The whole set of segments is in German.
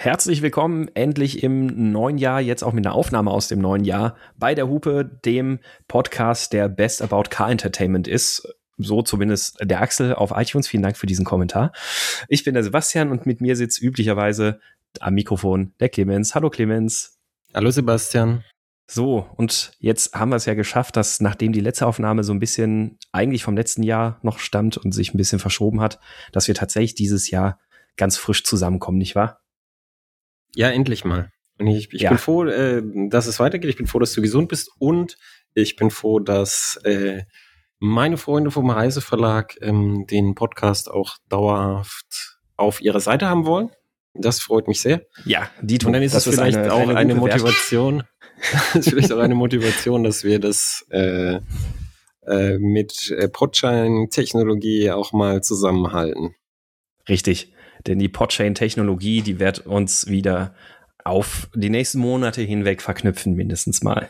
Herzlich willkommen endlich im neuen Jahr, jetzt auch mit einer Aufnahme aus dem neuen Jahr, bei der Hupe, dem Podcast, der Best About Car Entertainment ist. So zumindest der Axel auf iTunes. Vielen Dank für diesen Kommentar. Ich bin der Sebastian und mit mir sitzt üblicherweise am Mikrofon der Clemens. Hallo Clemens. Hallo Sebastian. So, und jetzt haben wir es ja geschafft, dass nachdem die letzte Aufnahme so ein bisschen eigentlich vom letzten Jahr noch stammt und sich ein bisschen verschoben hat, dass wir tatsächlich dieses Jahr ganz frisch zusammenkommen, nicht wahr? Ja, endlich mal. Und ich bin froh, dass es weitergeht. Ich bin froh, dass du gesund bist. Und ich bin froh, dass meine Freunde vom Reiseverlag den Podcast auch dauerhaft auf ihrer Seite haben wollen. Das freut mich sehr. Ja, Dito. Und dann ist es vielleicht auch eine Motivation. Das ist vielleicht auch eine Motivation, dass wir das mit Podchain-Technologie auch mal zusammenhalten. Richtig. Denn die Podchain-Technologie, die wird uns wieder auf die nächsten Monate hinweg verknüpfen, mindestens mal.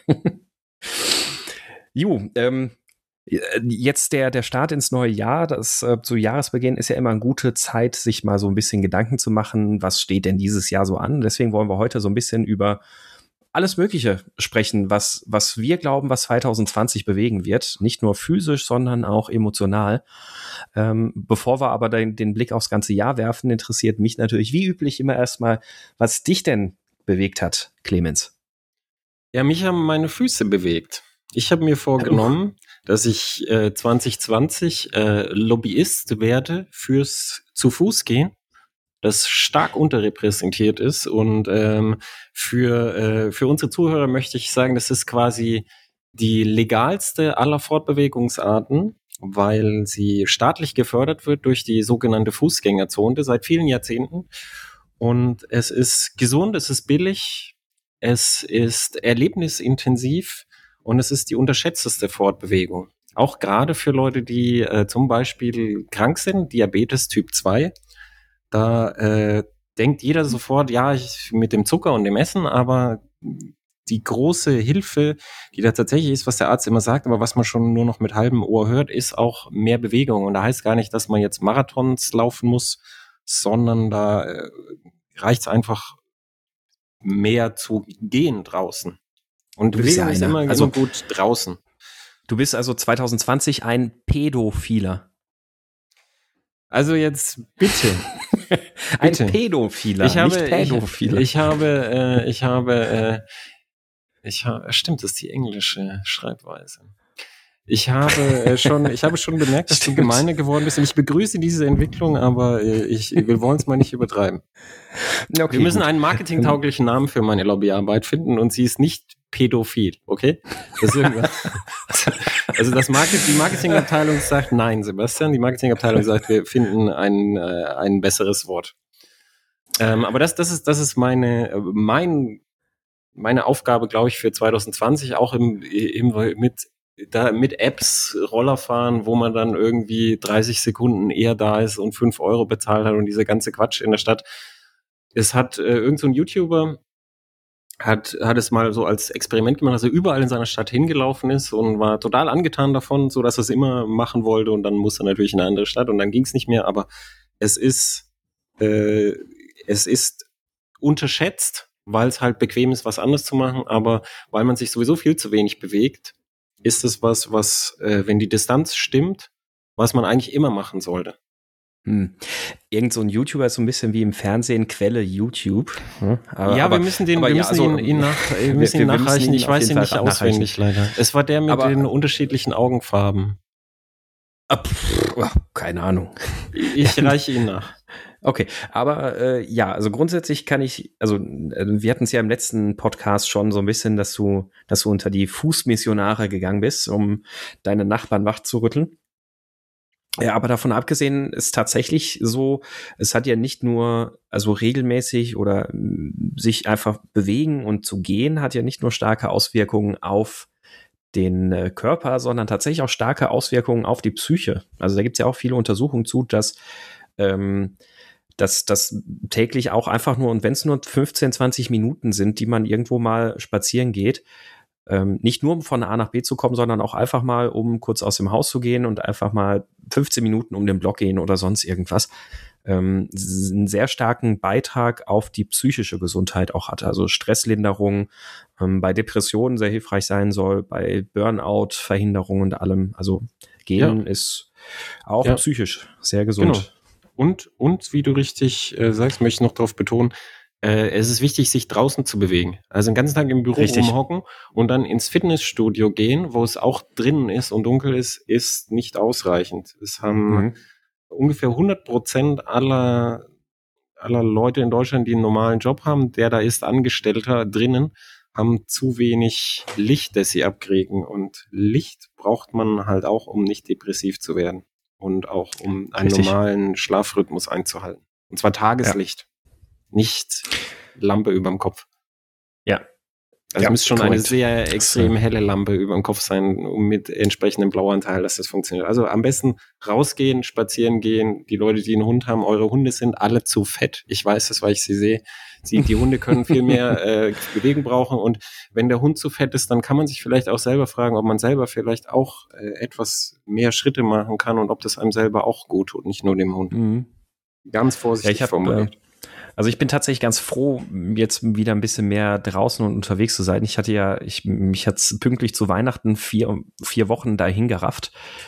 Jetzt der Start ins neue Jahr, das zu Jahresbeginn ist ja immer eine gute Zeit, sich mal so ein bisschen Gedanken zu machen, was steht denn dieses Jahr so an. Deswegen wollen wir heute so ein bisschen über alles Mögliche sprechen, was wir glauben, was 2020 bewegen wird. Nicht nur physisch, sondern auch emotional. Bevor wir aber den Blick aufs ganze Jahr werfen, interessiert mich natürlich wie üblich immer erstmal, was dich denn bewegt hat, Clemens. Ja, mich haben meine Füße bewegt. Ich habe mir vorgenommen, dass ich 2020 Lobbyist werde fürs Zu-Fuß-Gehen, das stark unterrepräsentiert ist. Und für unsere Zuhörer möchte ich sagen, das ist quasi die legalste aller Fortbewegungsarten, weil sie staatlich gefördert wird durch die sogenannte Fußgängerzone seit vielen Jahrzehnten. Und es ist gesund, es ist billig, es ist erlebnisintensiv und es ist die unterschätzteste Fortbewegung. Auch gerade für Leute, die zum Beispiel krank sind, Diabetes Typ 2, da denkt jeder sofort, ja, mit dem Zucker und dem Essen, aber die große Hilfe, die da tatsächlich ist, was der Arzt immer sagt, aber was man schon nur noch mit halbem Ohr hört, ist auch mehr Bewegung. Und da heißt gar nicht, dass man jetzt Marathons laufen muss, sondern da reicht es einfach mehr zu gehen draußen. Und Bewegung ist immer gut draußen. Du bist also 2020 ein Pädophiler. Also jetzt bitte. Ein Pädophiler, nicht Pädophiler. Stimmt, das ist die englische Schreibweise. Ich habe schon bemerkt, dass du gemeiner geworden bist. Und ich begrüße diese Entwicklung, aber wir wollen es mal nicht übertreiben. Okay, wir müssen einen marketingtauglichen Namen für meine Lobbyarbeit finden und sie ist nicht pädophil, okay? Das ist also die Marketingabteilung sagt nein, Sebastian. Die Marketingabteilung sagt, wir finden ein besseres Wort. Aber das ist meine Aufgabe, glaube ich, für 2020, auch mit Apps Roller fahren, wo man dann irgendwie 30 Sekunden eher da ist und 5 Euro bezahlt hat und dieser ganze Quatsch in der Stadt. Es hat irgend so ein YouTuber hat es mal so als Experiment gemacht, dass er überall in seiner Stadt hingelaufen ist und war total angetan davon, so dass er es immer machen wollte und dann musste er natürlich in eine andere Stadt und dann ging es nicht mehr, aber es ist unterschätzt, weil es halt bequem ist, was anderes zu machen, aber weil man sich sowieso viel zu wenig bewegt, ist es was, wenn die Distanz stimmt, was man eigentlich immer machen sollte. Irgend so ein YouTuber ist so ein bisschen wie im Fernsehen, Quelle YouTube. Wir müssen ihn nachreichen. Ich weiß ihn nicht auswendig, leider. Es war der mit den unterschiedlichen Augenfarben. Keine Ahnung. Ich reiche ihn nach. Okay, aber also grundsätzlich wir hatten es ja im letzten Podcast schon so ein bisschen, dass du unter die Fußmissionare gegangen bist, um deine Nachbarn wach zu rütteln. Ja, aber davon abgesehen ist tatsächlich so, es hat ja nicht nur, also regelmäßig oder sich einfach bewegen und zu gehen, hat ja nicht nur starke Auswirkungen auf den Körper, sondern tatsächlich auch starke Auswirkungen auf die Psyche. Also da gibt es ja auch viele Untersuchungen zu, dass das täglich auch einfach nur, und wenn es nur 15, 20 Minuten sind, die man irgendwo mal spazieren geht, nicht nur um von A nach B zu kommen, sondern auch einfach mal, um kurz aus dem Haus zu gehen und einfach mal 15 Minuten um den Block gehen oder sonst irgendwas, einen sehr starken Beitrag auf die psychische Gesundheit auch hat. Also Stresslinderung, bei Depressionen sehr hilfreich sein soll, bei Burnout-Verhinderung und allem. Also Gehen ist auch psychisch sehr gesund. Genau. Und wie du richtig sagst, möchte ich noch darauf betonen, es ist wichtig, sich draußen zu bewegen. Also den ganzen Tag im Büro rumhocken und dann ins Fitnessstudio gehen, wo es auch drinnen ist und dunkel ist nicht ausreichend. Es haben ungefähr 100% aller Leute in Deutschland, die einen normalen Job haben, der da ist Angestellter drinnen, haben zu wenig Licht, das sie abkriegen. Und Licht braucht man halt auch, um nicht depressiv zu werden und auch um einen normalen Schlafrhythmus einzuhalten. Und zwar Tageslicht. Nicht Lampe überm Kopf. Ja. Also es müsste schon eine sehr extrem helle Lampe überm Kopf sein, um mit entsprechendem Blauanteil, dass das funktioniert. Also am besten rausgehen, spazieren gehen. Die Leute, die einen Hund haben, eure Hunde sind alle zu fett. Ich weiß das, weil ich sie sehe. Die Hunde können viel mehr Bewegung brauchen. Und wenn der Hund zu fett ist, dann kann man sich vielleicht auch selber fragen, ob man selber vielleicht auch etwas mehr Schritte machen kann und ob das einem selber auch gut tut, nicht nur dem Hund. Ganz vorsichtig formuliert. Also ich bin tatsächlich ganz froh, jetzt wieder ein bisschen mehr draußen und unterwegs zu sein. Ich hatte mich hat's pünktlich zu Weihnachten 4 Wochen dahin gerafft.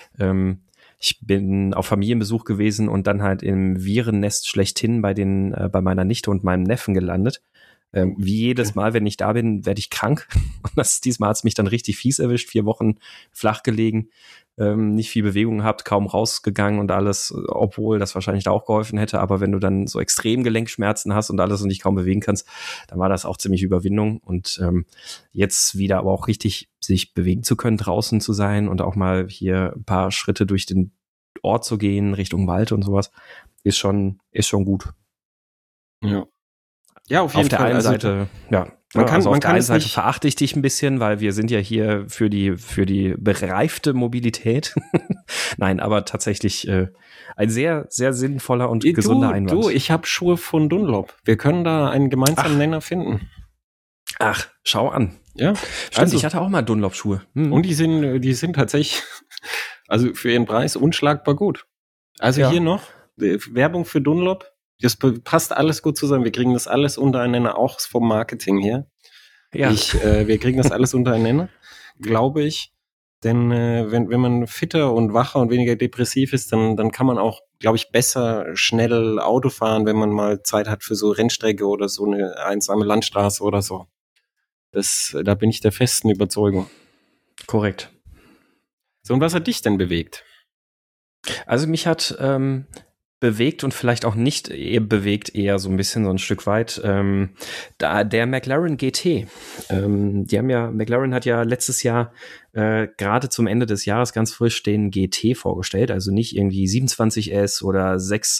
Ich bin auf Familienbesuch gewesen und dann halt im Virennest schlechthin bei meiner Nichte und meinem Neffen gelandet. Wie jedes Mal, wenn ich da bin, werde ich krank. Und diesmal hat es mich dann richtig fies erwischt. 4 Wochen flach gelegen, nicht viel Bewegung gehabt, kaum rausgegangen und alles, obwohl das wahrscheinlich da auch geholfen hätte. Aber wenn du dann so extrem Gelenkschmerzen hast und alles und dich kaum bewegen kannst, dann war das auch ziemlich Überwindung. Und jetzt wieder aber auch richtig sich bewegen zu können, draußen zu sein und auch mal hier ein paar Schritte durch den Ort zu gehen, Richtung Wald und sowas, ist schon gut. Ja. Ja, auf jeden Fall. Auf der einen Seite, auf der einen Seite verachte ich dich ein bisschen, weil wir sind ja hier für die bereifte Mobilität. Nein, aber tatsächlich ein sehr, sehr sinnvoller und gesunder Einwand. Ich habe Schuhe von Dunlop. Wir können da einen gemeinsamen Nenner finden. Ach, schau an. Ja, stimmt, ich hatte auch mal Dunlop-Schuhe. Und die sind tatsächlich, also für ihren Preis unschlagbar gut. Also hier noch Werbung für Dunlop. Das passt alles gut zusammen. Wir kriegen das alles untereinander, auch vom Marketing her. Ja. Wir kriegen das alles untereinander, glaube ich. Denn wenn man fitter und wacher und weniger depressiv ist, dann kann man auch, glaube ich, besser schnell Auto fahren, wenn man mal Zeit hat für so Rennstrecke oder so eine einsame Landstraße oder so. Da bin ich der festen Überzeugung. Korrekt. So, und was hat dich denn bewegt? Also mich hat bewegt und vielleicht auch nicht bewegt, eher so ein bisschen, so ein Stück weit, der McLaren GT. McLaren hat ja letztes Jahr gerade zum Ende des Jahres ganz frisch den GT vorgestellt, also nicht irgendwie 27S oder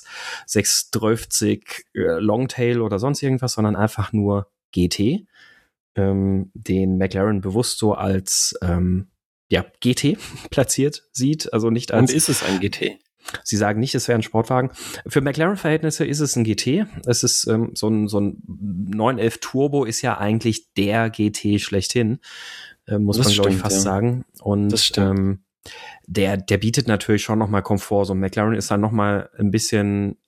612 Longtail oder sonst irgendwas, sondern einfach nur GT, den McLaren bewusst so als GT platziert sieht, also nicht als... Und ist es ein GT? Sie sagen nicht, es wäre ein Sportwagen. Für McLaren-Verhältnisse ist es ein GT. Es ist so ein 911 Turbo ist ja eigentlich der GT schlechthin, muss man, glaube ich, fast sagen. Und das stimmt. Der bietet natürlich schon noch mal Komfort. So ein McLaren ist dann noch mal ein bisschen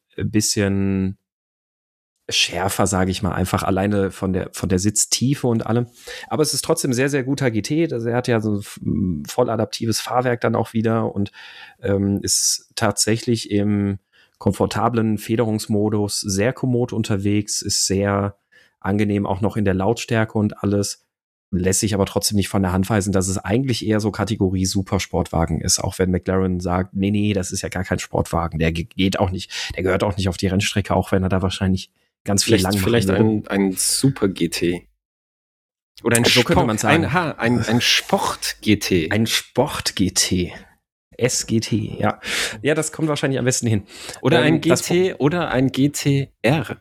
schärfer, sage ich mal, einfach alleine von der Sitztiefe und allem. Aber es ist trotzdem sehr, sehr guter GT. Also er hat ja so ein voll adaptives Fahrwerk dann auch wieder und ist tatsächlich im komfortablen Federungsmodus sehr kommod unterwegs, ist sehr angenehm auch noch in der Lautstärke und alles. Lässt sich aber trotzdem nicht von der Hand weisen, dass es eigentlich eher so Kategorie Supersportwagen ist, auch wenn McLaren sagt, nee, das ist ja gar kein Sportwagen, der gehört auch nicht auf die Rennstrecke, auch wenn er da wahrscheinlich ganz viel lang vielleicht ein Super GT. Oder ein so könnte man sagen. Ein Sport GT. Ein Sport GT. SGT, ja. Ja, das kommt wahrscheinlich am besten hin. Oder ein GT oder ein GTR.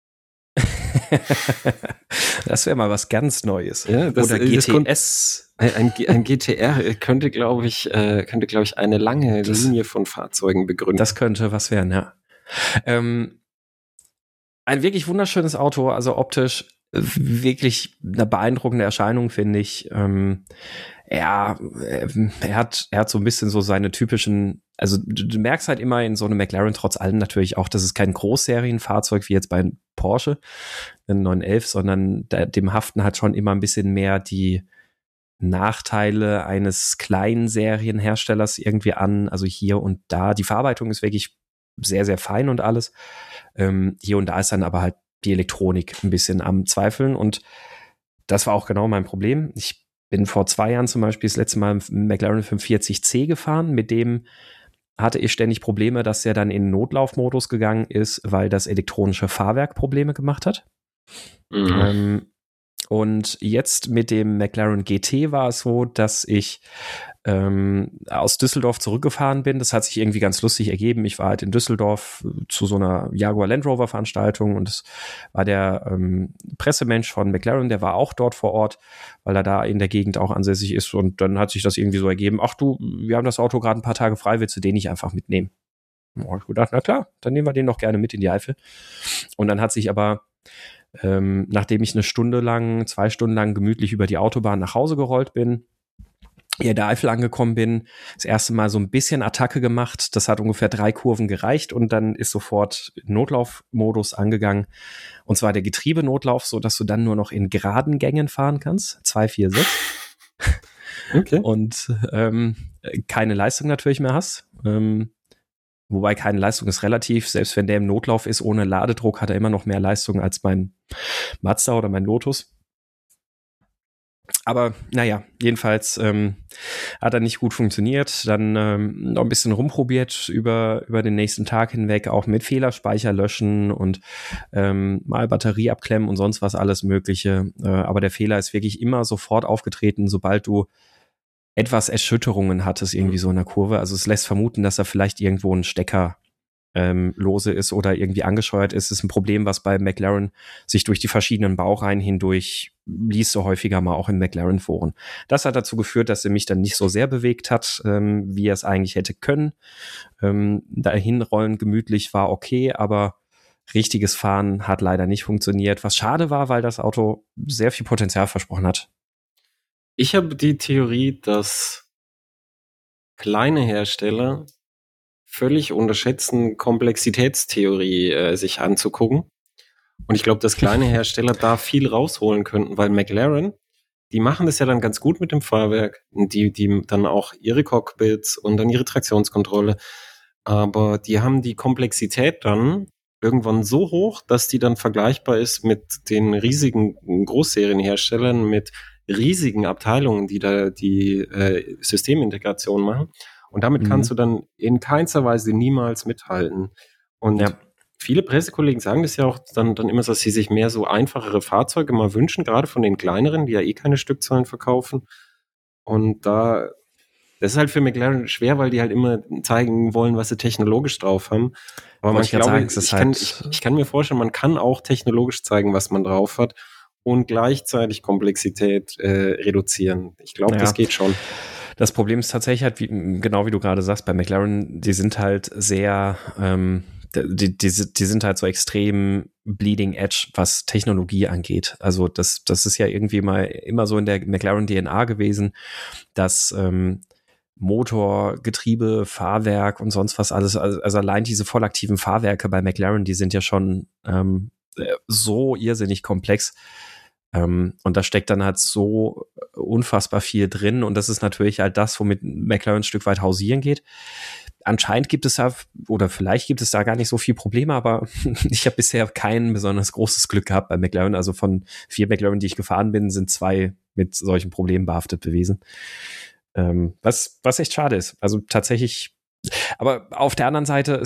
Das wäre mal was ganz Neues. Ja, oder GTS. Ein GTR könnte, glaube ich, eine lange Linie von Fahrzeugen begründen. Das könnte was werden, ja. Ein wirklich wunderschönes Auto, also optisch wirklich eine beeindruckende Erscheinung, finde ich. Er hat so ein bisschen so seine typischen, also du merkst halt immer in so einem McLaren trotz allem natürlich auch, dass es kein Großserienfahrzeug wie jetzt bei Porsche, ein 911, sondern dem haften halt schon immer ein bisschen mehr die Nachteile eines kleinen Serienherstellers irgendwie an, also hier und da. Die Verarbeitung ist wirklich sehr, sehr fein und alles. Hier und da ist dann aber halt die Elektronik ein bisschen am Zweifeln und das war auch genau mein Problem. Ich bin vor 2 Jahren zum Beispiel das letzte Mal einen McLaren 540C gefahren, mit dem hatte ich ständig Probleme, dass er dann in Notlaufmodus gegangen ist, weil das elektronische Fahrwerk Probleme gemacht hat. Und jetzt mit dem McLaren GT war es so, dass ich aus Düsseldorf zurückgefahren bin. Das hat sich irgendwie ganz lustig ergeben. Ich war halt in Düsseldorf zu so einer Jaguar Land Rover Veranstaltung und es war der Pressemensch von McLaren, der war auch dort vor Ort, weil er da in der Gegend auch ansässig ist. Und dann hat sich das irgendwie so ergeben, ach du, wir haben das Auto gerade ein paar Tage frei, willst du den nicht einfach mitnehmen? Da hab ich gedacht, na klar, dann nehmen wir den doch gerne mit in die Eifel. Und dann hat sich aber nachdem ich 2 Stunden lang gemütlich über die Autobahn nach Hause gerollt bin, hier in der Eifel angekommen bin, das erste Mal so ein bisschen Attacke gemacht. Das hat ungefähr 3 Kurven gereicht und dann ist sofort Notlaufmodus angegangen. Und zwar der Getriebenotlauf, so dass du dann nur noch in geraden Gängen fahren kannst. 2, 4, 6. Okay. Und keine Leistung natürlich mehr hast. Wobei keine Leistung ist relativ. Selbst wenn der im Notlauf ist, ohne Ladedruck, hat er immer noch mehr Leistung als mein Mazda oder mein Lotus. Aber naja, jedenfalls hat er nicht gut funktioniert. Dann noch ein bisschen rumprobiert über den nächsten Tag hinweg, auch mit Fehlerspeicher löschen und mal Batterie abklemmen und sonst was alles Mögliche. Aber der Fehler ist wirklich immer sofort aufgetreten, sobald du etwas Erschütterungen hattest irgendwie so in der Kurve. Also es lässt vermuten, dass da vielleicht irgendwo ein Stecker lose ist oder irgendwie angescheuert ist. Das ist ein Problem, was bei McLaren sich durch die verschiedenen Baureihen hindurch liest, so häufiger mal auch in McLaren-Foren. Das hat dazu geführt, dass er mich dann nicht so sehr bewegt hat, wie er es eigentlich hätte können. Dahin rollen gemütlich war okay, aber richtiges Fahren hat leider nicht funktioniert, was schade war, weil das Auto sehr viel Potenzial versprochen hat. Ich habe die Theorie, dass kleine Hersteller völlig unterschätzen, Komplexitätstheorie sich anzugucken. Und ich glaube, dass kleine Hersteller da viel rausholen könnten, weil McLaren, die machen das ja dann ganz gut mit dem Fahrwerk, die dann auch ihre Cockpits und dann ihre Traktionskontrolle, aber die haben die Komplexität dann irgendwann so hoch, dass die dann vergleichbar ist mit den riesigen Großserienherstellern, mit riesigen Abteilungen, die da die Systemintegration machen. Und damit kannst du dann in keinster Weise niemals mithalten. Und viele Pressekollegen sagen das ja auch dann immer so, dass sie sich mehr so einfachere Fahrzeuge mal wünschen, gerade von den kleineren, die ja eh keine Stückzahlen verkaufen. Und das ist halt für McLaren schwer, weil die halt immer zeigen wollen, was sie technologisch drauf haben. Aber ich kann mir vorstellen, man kann auch technologisch zeigen, was man drauf hat und gleichzeitig Komplexität reduzieren. Ich glaube, das geht schon. Das Problem ist tatsächlich halt, genau wie du gerade sagst, bei McLaren, die sind halt sehr, die sind halt so extrem bleeding edge, was Technologie angeht. Also das ist ja irgendwie mal immer so in der McLaren DNA gewesen, dass Motor, Getriebe, Fahrwerk und sonst was alles, also allein diese vollaktiven Fahrwerke bei McLaren, die sind ja schon so irrsinnig komplex. Und da steckt dann halt so unfassbar viel drin und das ist natürlich halt das, womit McLaren ein Stück weit hausieren geht. Anscheinend gibt es da, oder vielleicht gibt es da gar nicht so viel Probleme, aber ich habe bisher kein besonders großes Glück gehabt bei McLaren. Also von 4 McLaren, die ich gefahren bin, sind 2 mit solchen Problemen behaftet gewesen. Was echt schade ist. Also tatsächlich, aber auf der anderen Seite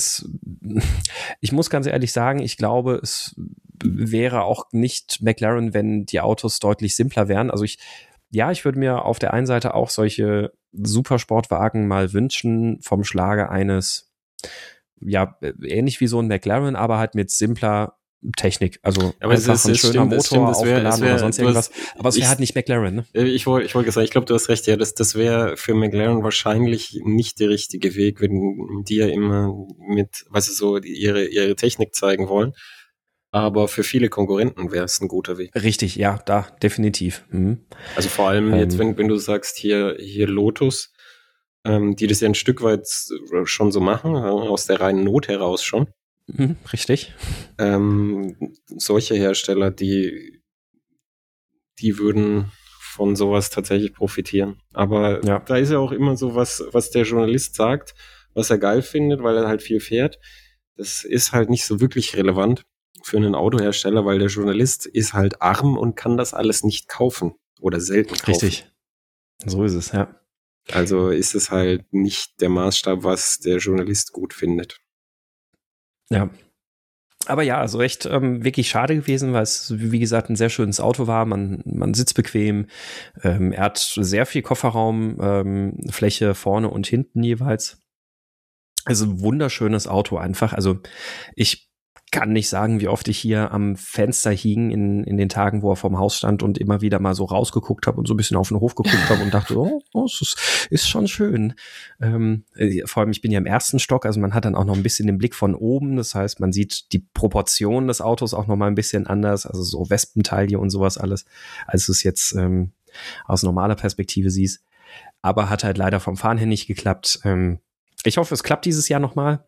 ich muss ganz ehrlich sagen, ich glaube, es wäre auch nicht McLaren, wenn die Autos deutlich simpler wären. Also ich würde mir auf der einen Seite auch solche Supersportwagen mal wünschen vom Schlage eines, ähnlich wie so ein McLaren, aber halt mit simpler Technik, also aber einfach ein schöner Motor aufgeladen oder sonst irgendwas. Aber es wäre halt nicht McLaren, ne? Ich wollte sagen, ich glaube, du hast recht, ja, das wäre für McLaren wahrscheinlich nicht der richtige Weg, wenn die ja immer mit, so ihre Technik zeigen wollen. aber für viele Konkurrenten wäre es ein guter Weg. Richtig, ja, da definitiv. Mhm. Also vor allem jetzt, wenn du sagst, hier Lotus, die das ja ein Stück weit schon so machen, aus der reinen Not heraus schon. Richtig. Solche Hersteller, die würden von sowas tatsächlich profitieren. Aber Ja. da ist ja auch immer so was der Journalist sagt, was er geil findet, weil er halt viel fährt. Das ist halt nicht so wirklich relevant für einen Autohersteller, weil der Journalist ist halt arm und kann das alles nicht kaufen oder selten kaufen. Richtig. So ist es, ja. Also ist es halt nicht der Maßstab, was der Journalist gut findet. Ja. Aber ja, also echt wirklich schade gewesen, weil es, wie gesagt, ein sehr schönes Auto war. Man sitzt bequem. Er hat sehr viel Kofferraumfläche vorne und hinten jeweils. Also ein wunderschönes Auto einfach. Also ich kann nicht sagen, wie oft ich hier am Fenster hing in den Tagen, wo er vorm Haus stand und immer wieder mal so rausgeguckt habe und so ein bisschen auf den Hof geguckt habe und dachte, oh, es ist schon schön. Vor allem, ich bin ja im ersten Stock, also man hat dann auch noch ein bisschen den Blick von oben. Das heißt, man sieht die Proportionen des Autos auch noch mal ein bisschen anders, also so Wespenteile und sowas alles, als du es jetzt aus normaler Perspektive siehst. Aber hat halt leider vom Fahren her nicht geklappt. Ich hoffe, es klappt dieses Jahr nochmal.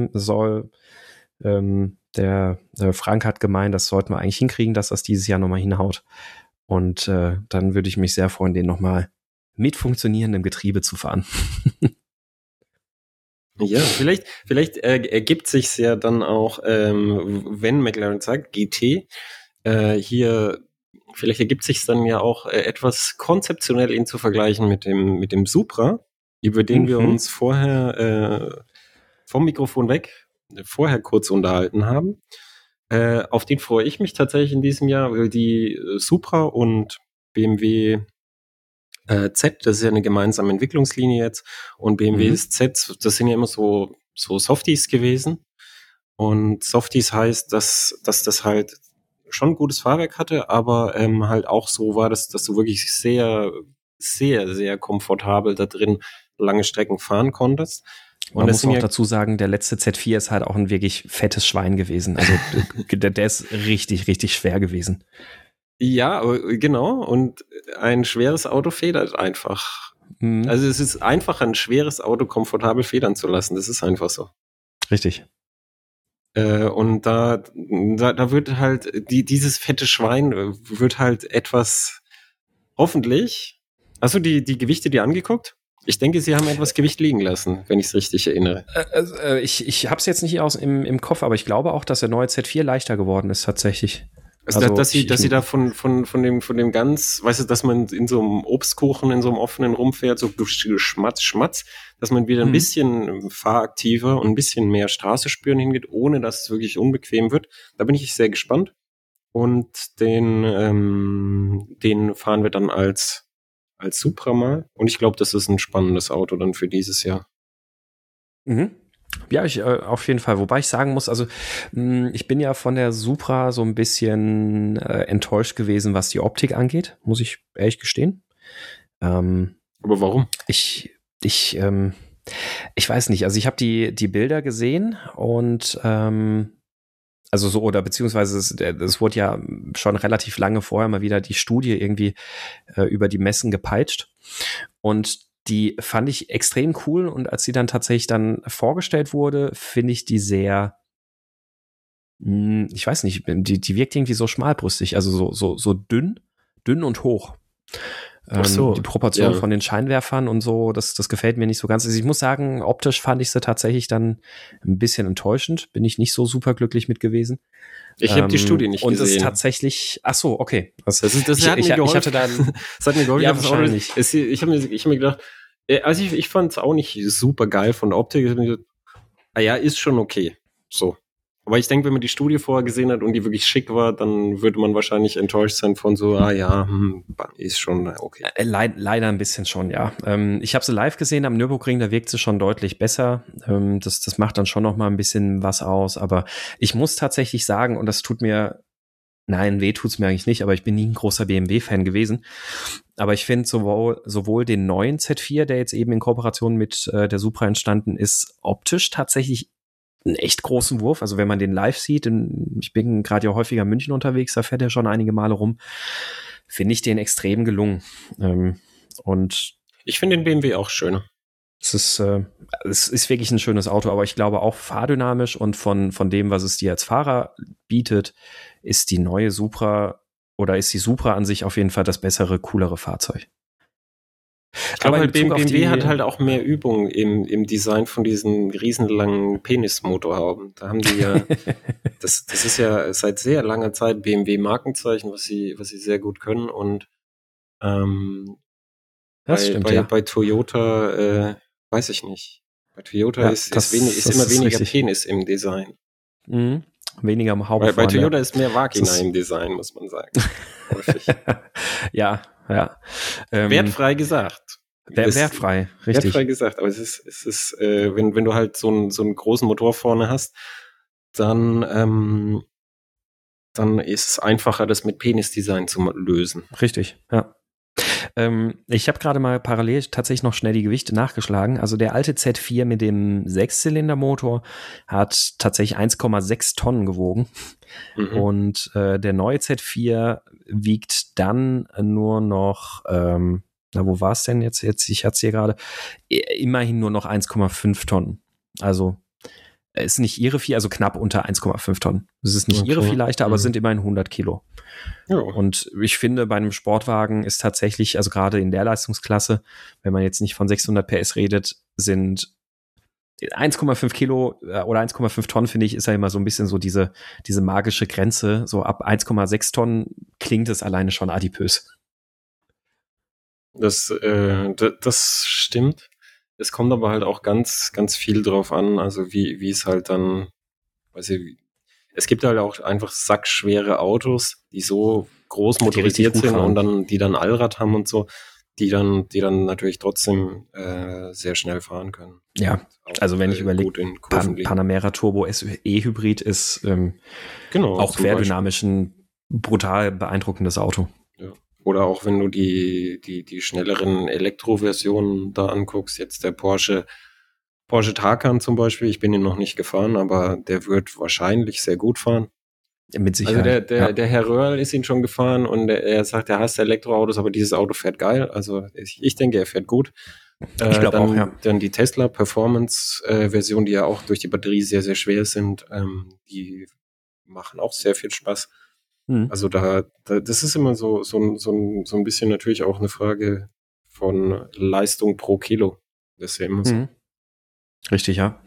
Der Frank hat gemeint, das sollten wir eigentlich hinkriegen, dass das dieses Jahr nochmal hinhaut. Und dann würde ich mich sehr freuen, den nochmal mit funktionierendem Getriebe zu fahren. Ja, vielleicht ergibt sich's ja dann auch, wenn McLaren sagt, GT, hier, vielleicht ergibt sich's dann ja auch etwas konzeptionell ihn zu vergleichen mit dem Supra, über den wir uns vorher vom Mikrofon weg vorher kurz unterhalten haben. Auf den freue ich mich tatsächlich in diesem Jahr, weil die Supra und BMW Z, das ist ja eine gemeinsame Entwicklungslinie jetzt, und BMW Z, das sind ja immer so Softies gewesen. Und Softies heißt, dass das halt schon ein gutes Fahrwerk hatte, aber halt auch so war, dass du wirklich sehr, sehr, sehr komfortabel da drin lange Strecken fahren konntest. Man muss auch dazu sagen, der letzte Z4 ist halt auch ein wirklich fettes Schwein gewesen. Also der ist richtig, richtig schwer gewesen. Ja, genau. Und ein schweres Auto federt einfach. Also es ist einfach, ein schweres Auto komfortabel federn zu lassen. Das ist einfach so. Richtig. Und da wird halt dieses fette Schwein wird halt etwas, hoffentlich. Hast du die Gewichte dir angeguckt? Ich denke, sie haben etwas Gewicht liegen lassen, wenn ich es richtig erinnere. Ich habe es jetzt nicht im Kopf, aber ich glaube auch, dass der neue Z4 leichter geworden ist tatsächlich. Also dass sie da von dem ganz, weißt du, dass man in so einem Obstkuchen, in so einem offenen rumfährt, so Schmatz, dass man wieder ein bisschen fahraktiver und ein bisschen mehr Straße spüren hingeht, ohne dass es wirklich unbequem wird. Da bin ich sehr gespannt. Und den fahren wir dann als Supra mal. Und ich glaube, das ist ein spannendes Auto dann für dieses Jahr. Ja, auf jeden Fall. Wobei ich sagen muss, also ich bin ja von der Supra so ein bisschen enttäuscht gewesen, was die Optik angeht, muss ich ehrlich gestehen. Aber warum? Ich weiß nicht. Also ich habe die Bilder gesehen und also so, oder beziehungsweise es wurde ja schon relativ lange vorher mal wieder die Studie irgendwie über die Messen gepeitscht. Und die fand ich extrem cool. Und als sie dann tatsächlich dann vorgestellt wurde, finde ich die sehr, ich weiß nicht, die wirkt irgendwie so schmalbrüstig, also so dünn und hoch. Die Proportion von den Scheinwerfern und so, das gefällt mir nicht so ganz. Also ich muss sagen, optisch fand ich sie tatsächlich dann ein bisschen enttäuschend. Bin ich nicht so super glücklich mit gewesen. Ich habe die Studie nicht gesehen. Und es ist tatsächlich, ach so, okay. Das hat mir geholfen. Ich hatte dann, das hat mir geholfen. Ja, wahrscheinlich. Ich hab mir gedacht, also ich fand es auch nicht super geil von der Optik. Ich hab mir gedacht, ja, ist schon okay. So. Aber ich denke, wenn man die Studie vorher gesehen hat und die wirklich schick war, dann würde man wahrscheinlich enttäuscht sein von so, ist schon okay. Leider ein bisschen schon, ja. Ich habe sie live gesehen am Nürburgring, da wirkt sie schon deutlich besser. Das macht dann schon noch mal ein bisschen was aus. Aber ich muss tatsächlich sagen, und das weh tut's mir eigentlich nicht, aber ich bin nie ein großer BMW-Fan gewesen. Aber ich finde sowohl den neuen Z4, der jetzt eben in Kooperation mit der Supra entstanden ist, optisch tatsächlich einen echt großen Wurf. Also wenn man den live sieht, ich bin gerade ja häufiger in München unterwegs, da fährt er schon einige Male rum, finde ich den extrem gelungen. Und ich finde den BMW auch schöner. es ist wirklich ein schönes Auto, aber ich glaube auch fahrdynamisch und von dem, was es dir als Fahrer bietet, ist die neue Supra oder ist die Supra an sich auf jeden Fall das bessere, coolere Fahrzeug. Ich glaube halt, BMW hat halt auch mehr Übung im Design von diesen riesenlangen Penismotorhauben. Da haben die ja, das ist ja seit sehr langer Zeit BMW-Markenzeichen, was sie sehr gut können. Und bei Toyota weiß ich nicht. Bei Toyota ist immer weniger Penis im Design. Mhm. Weniger am Haupt. Bei Toyota ist mehr Vagina im Design, muss man sagen. Ja. Wertfrei gesagt. Wertfrei, richtig. Wertfrei gesagt, aber es ist wenn du halt so einen großen Motor vorne hast, dann ist es einfacher, das mit Penisdesign zu lösen. Richtig, ja. Ich habe gerade mal parallel tatsächlich noch schnell die Gewichte nachgeschlagen. Also der alte Z4 mit dem 6-Zylinder-Motor hat tatsächlich 1,6 Tonnen gewogen. Mhm. Und der neue Z4 wiegt dann nur noch, wo war es denn jetzt? Ich hatte es hier gerade, immerhin nur noch 1,5 Tonnen. Also ist nicht ihre viel, also knapp unter 1,5 Tonnen. Es ist nicht ihre viel leichter, aber es sind immerhin 100 Kilo. Ja. Und ich finde, bei einem Sportwagen ist tatsächlich, also gerade in der Leistungsklasse, wenn man jetzt nicht von 600 PS redet, sind 1,5 Kilo oder 1,5 Tonnen, finde ich, ist ja immer so ein bisschen so diese magische Grenze. So ab 1,6 Tonnen klingt es alleine schon adipös. Das stimmt. Es kommt aber halt auch ganz, ganz viel drauf an, also wie es halt dann, es gibt halt auch einfach sackschwere Autos, die so groß motorisiert sind und die dann Allrad haben und so, die dann natürlich trotzdem sehr schnell fahren können. Ja, also wenn ich überlege, Panamera Turbo SE-Hybrid ist auch querdynamisch ein brutal beeindruckendes Auto. Ja. Oder auch wenn du die schnelleren Elektroversionen da anguckst, jetzt der Porsche Taycan zum Beispiel, ich bin ihn noch nicht gefahren, aber der wird wahrscheinlich sehr gut fahren. Mit Sicherheit. Also der Herr Röhrl ist ihn schon gefahren und er sagt, er hasst Elektroautos, aber dieses Auto fährt geil. Also ich denke, er fährt gut. Ich glaube auch, ja. Dann die Tesla Performance Version, die ja auch durch die Batterie sehr, sehr schwer sind, die machen auch sehr viel Spaß. Also das ist immer so ein bisschen natürlich auch eine Frage von Leistung pro Kilo. Das ist ja immer so. Richtig, ja.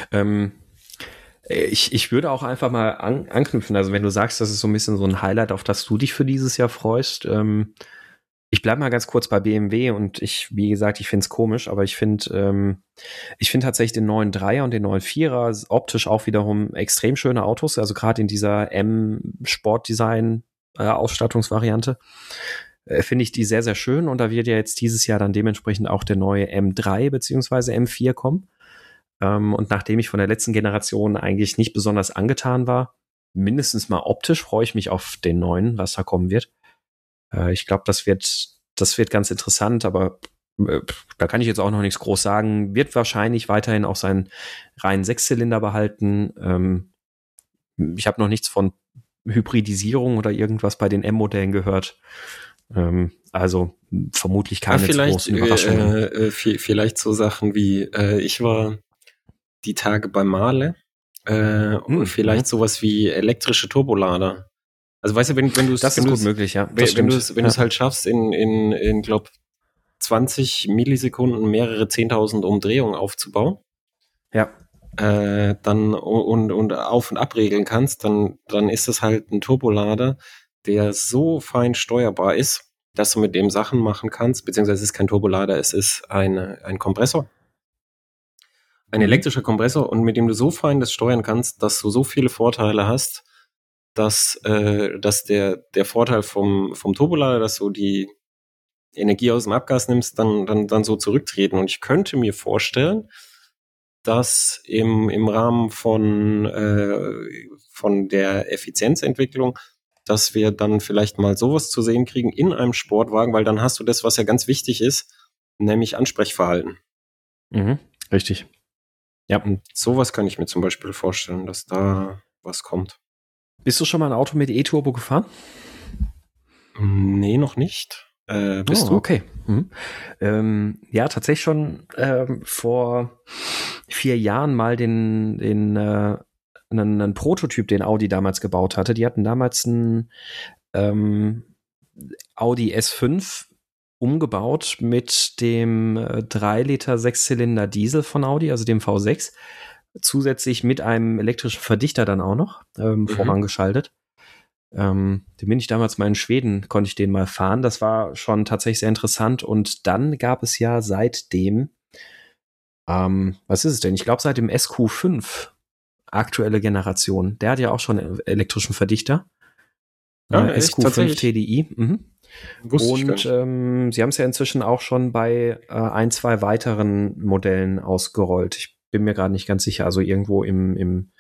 Ich würde auch einfach mal anknüpfen. Also wenn du sagst, das ist so ein bisschen so ein Highlight, auf das du dich für dieses Jahr freust. Ich bleibe mal ganz kurz bei BMW und wie gesagt, ich finde es komisch, aber ich finde tatsächlich den neuen 3er und den neuen 4er optisch auch wiederum extrem schöne Autos, also gerade in dieser M-Sportdesign Ausstattungsvariante finde ich die sehr, sehr schön und da wird ja jetzt dieses Jahr dann dementsprechend auch der neue M3 beziehungsweise M4 kommen. Und nachdem ich von der letzten Generation eigentlich nicht besonders angetan war, mindestens mal optisch freue ich mich auf den neuen, was da kommen wird. Ich glaube, das wird ganz interessant, aber da kann ich jetzt auch noch nichts groß sagen. Wird wahrscheinlich weiterhin auch seinen reinen 6-Zylinder behalten. Ich habe noch nichts von Hybridisierung oder irgendwas bei den M-Modellen gehört. Also vermutlich keine großen Überraschungen. Vielleicht so Sachen wie, ich war die Tage bei Mahle und vielleicht sowas wie elektrische Turbolader. Also weißt du, wenn du es... Das ist gut möglich, ja. Wenn du es halt schaffst, in glaub 20 Millisekunden mehrere 10.000 Umdrehungen aufzubauen, ja, dann und auf- und abregeln kannst, dann ist es halt ein Turbolader, der so fein steuerbar ist, dass du mit dem Sachen machen kannst, beziehungsweise es ist kein Turbolader, es ist ein Kompressor. Ein elektrischer Kompressor und mit dem du so fein das steuern kannst, dass du so viele Vorteile hast, dass der Vorteil vom Turbolader, dass du die Energie aus dem Abgas nimmst, dann so zurücktreten. Und ich könnte mir vorstellen, dass im Rahmen von der Effizienzentwicklung, dass wir dann vielleicht mal sowas zu sehen kriegen in einem Sportwagen, weil dann hast du das, was ja ganz wichtig ist, nämlich Ansprechverhalten. Richtig. Ja. Und sowas kann ich mir zum Beispiel vorstellen, dass da was kommt. Bist du schon mal ein Auto mit E-Turbo gefahren? Nee, noch nicht. Bist du? Okay. Ja, tatsächlich schon vor 4 Jahren mal einen Prototyp, den Audi damals gebaut hatte. Die hatten damals einen Audi S5 umgebaut mit dem 3 Liter 6-Zylinder Diesel von Audi, also dem V6, zusätzlich mit einem elektrischen Verdichter dann auch noch vorangeschaltet. Den bin ich damals mal in Schweden, konnte ich den mal fahren. Das war schon tatsächlich sehr interessant. Und dann gab es ja seitdem, was ist es denn? Ich glaube seit dem SQ5, aktuelle Generation. Der hat ja auch schon einen elektrischen Verdichter. Echt? SQ5 Tatsächlich? TDI. Wusste ich gar Und nicht. sie haben es ja inzwischen auch schon bei 1, 2 weiteren Modellen ausgerollt. Ich bin mir gerade nicht ganz sicher. Also irgendwo im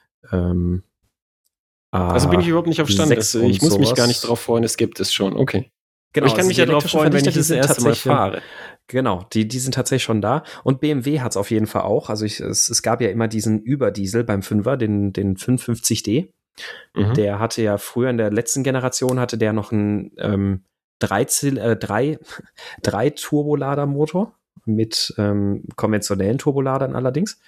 Also bin ich überhaupt nicht auf Stand. A6 Ich muss mich gar nicht sowas. drauf freuen, es gibt es schon. Okay. Genau, Aber ich kann also mich die ja drauf elektrischen freuen, wenn Verdichter, ich das die sind erste Mal tatsächlich, fahre. Genau, die sind tatsächlich schon da. Und BMW hat es auf jeden Fall auch. Also es gab ja immer diesen Überdiesel beim 5er, den 550D. Mhm. Der hatte ja früher in der letzten Generation hatte der noch einen 3-Turbolader-Motor mit konventionellen Turboladern allerdings.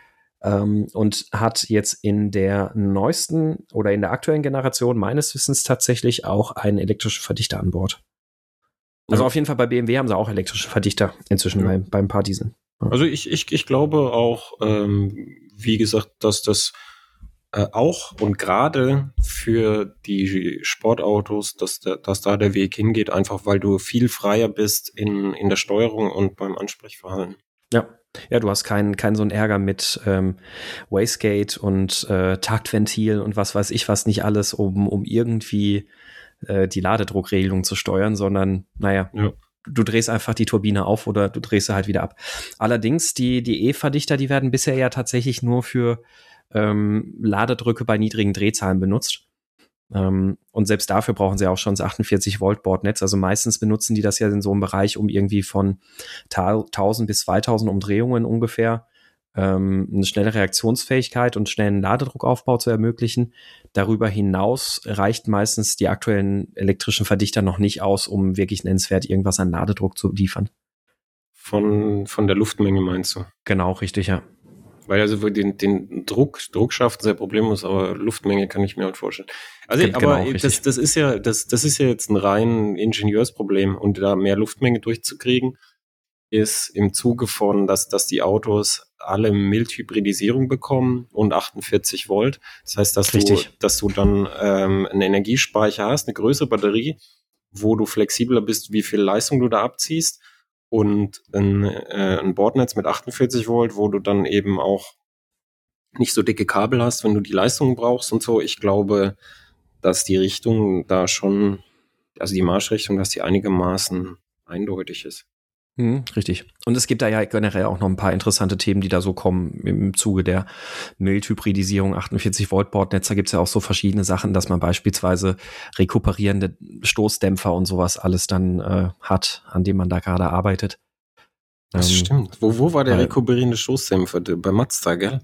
Und hat jetzt in der neuesten oder in der aktuellen Generation meines Wissens tatsächlich auch einen elektrischen Verdichter an Bord. Also Ja. auf jeden Fall bei BMW haben sie auch elektrische Verdichter inzwischen Ja. beim paar Dieseln. Ja. Also ich glaube auch, wie gesagt, dass das auch und gerade für die Sportautos, dass da der Weg hingeht, einfach weil du viel freier bist in der Steuerung und beim Ansprechverhalten. Ja, du hast keinen so einen Ärger mit Wastegate und Taktventil und was weiß ich was nicht alles, um irgendwie die Ladedruckregelung zu steuern, sondern naja, Ja. du drehst einfach die Turbine auf oder du drehst sie halt wieder ab. Allerdings, die E-Verdichter, die werden bisher ja tatsächlich nur für Ladedrücke bei niedrigen Drehzahlen benutzt. Und selbst dafür brauchen sie auch schon das 48-Volt-Bordnetz. Also meistens benutzen die das ja in so einem Bereich, um irgendwie von 1000 bis 2000 Umdrehungen ungefähr eine schnelle Reaktionsfähigkeit und schnellen Ladedruckaufbau zu ermöglichen. Darüber hinaus reicht meistens die aktuellen elektrischen Verdichter noch nicht aus, um wirklich nennenswert irgendwas an Ladedruck zu liefern. Von der Luftmenge meinst du? Genau, richtig, ja. Weil also den Druck schaffen sehr problemlos, aber Luftmenge kann ich mir halt vorstellen. Also, Genau, aber richtig. das ist ja jetzt ein rein Ingenieursproblem und da mehr Luftmenge durchzukriegen, ist im Zuge von, dass die Autos alle Mild-Hybridisierung bekommen und 48 Volt. Das heißt, dass du dann einen Energiespeicher hast, eine größere Batterie, wo du flexibler bist, wie viel Leistung du da abziehst. Und ein Bordnetz mit 48 Volt, wo du dann eben auch nicht so dicke Kabel hast, wenn du die Leistung brauchst und so. Ich glaube, dass die Richtung da schon, also die Marschrichtung, dass die einigermaßen eindeutig ist. Richtig. Und es gibt da ja generell auch noch ein paar interessante Themen, die da so kommen im Zuge der Mild-Hybridisierung, 48-Volt-Bordnetz. Da gibt es ja auch so verschiedene Sachen, dass man beispielsweise rekuperierende Stoßdämpfer und sowas alles dann hat, an dem man da gerade arbeitet. Das stimmt. Wo war der rekuperierende Stoßdämpfer? Bei Mazda, gell?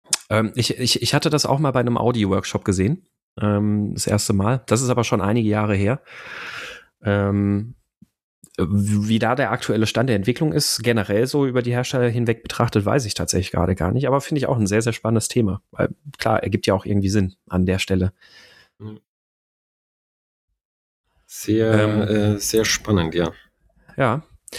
Ich hatte das auch mal bei einem Audi-Workshop gesehen. Das erste Mal. Das ist aber schon einige Jahre her. Wie da der aktuelle Stand der Entwicklung ist, generell so über die Hersteller hinweg betrachtet, weiß ich tatsächlich gerade gar nicht. Aber finde ich auch ein sehr, sehr spannendes Thema. Weil klar, ergibt ja auch irgendwie Sinn an der Stelle. Sehr, sehr spannend, ja. Ja.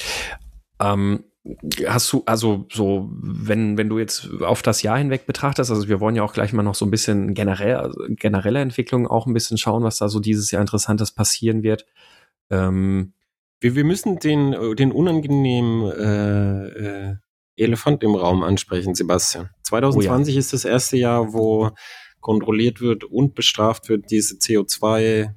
Hast du, also so, wenn du jetzt auf das Jahr hinweg betrachtest, also wir wollen ja auch gleich mal noch so ein bisschen generelle Entwicklung auch ein bisschen schauen, was da so dieses Jahr Interessantes passieren wird. Wir müssen den unangenehmen Elefant im Raum ansprechen, Sebastian. 2020 ist das erste Jahr, wo kontrolliert wird und bestraft wird, diese CO2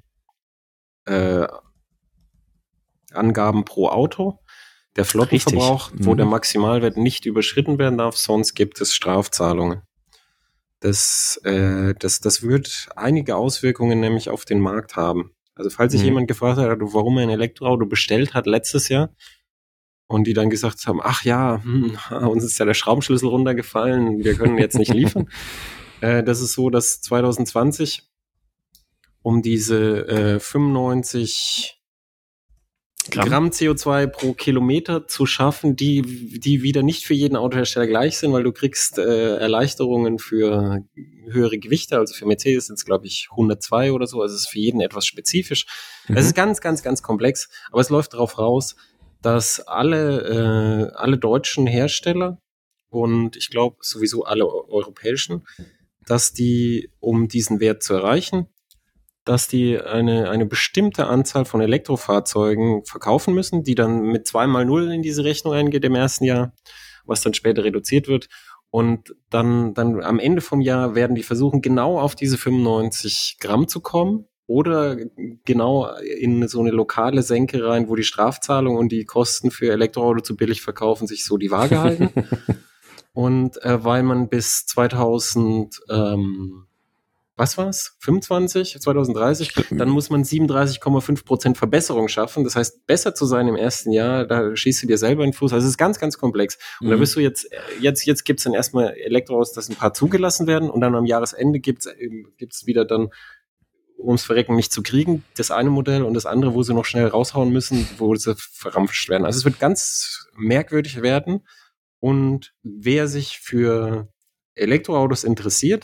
Angaben pro Auto. Der Flottenverbrauch, wo der Maximalwert nicht überschritten werden darf, sonst gibt es Strafzahlungen. Das wird einige Auswirkungen nämlich auf den Markt haben. Also falls sich jemand gefragt hat, warum er ein Elektroauto bestellt hat letztes Jahr, und die dann gesagt haben, ach ja, uns ist ja der Schraubenschlüssel runtergefallen, wir können jetzt nicht liefern. Das ist so, dass 2020 um diese 95 Gramm CO2 pro Kilometer zu schaffen, die wieder nicht für jeden Autohersteller gleich sind, weil du kriegst Erleichterungen für höhere Gewichte, also für Mercedes sind es, glaube ich, 102 oder so, also es ist für jeden etwas spezifisch. Es ist ganz, ganz, ganz komplex, aber es läuft darauf raus, dass alle deutschen Hersteller und ich glaube sowieso alle europäischen, dass die, um diesen Wert zu erreichen, dass die eine bestimmte Anzahl von Elektrofahrzeugen verkaufen müssen, die dann mit 2x0 in diese Rechnung eingeht im ersten Jahr, was dann später reduziert wird. Und dann am Ende vom Jahr werden die versuchen, genau auf diese 95 Gramm zu kommen oder genau in so eine lokale Senke rein, wo die Strafzahlung und die Kosten für Elektroauto zu billig verkaufen sich so die Waage halten. Und weil man bis 2000 was war's? 2030, dann muss man 37,5% Verbesserung schaffen. Das heißt, besser zu sein im ersten Jahr, da schießt du dir selber in den Fuß. Also es ist ganz, ganz komplex. Und da bist du jetzt gibt's dann erstmal Elektroautos, dass ein paar zugelassen werden und dann am Jahresende gibt's wieder dann, ums Verrecken nicht zu kriegen, das eine Modell und das andere, wo sie noch schnell raushauen müssen, wo sie verramscht werden. Also es wird ganz merkwürdig werden. Und wer sich für Elektroautos interessiert,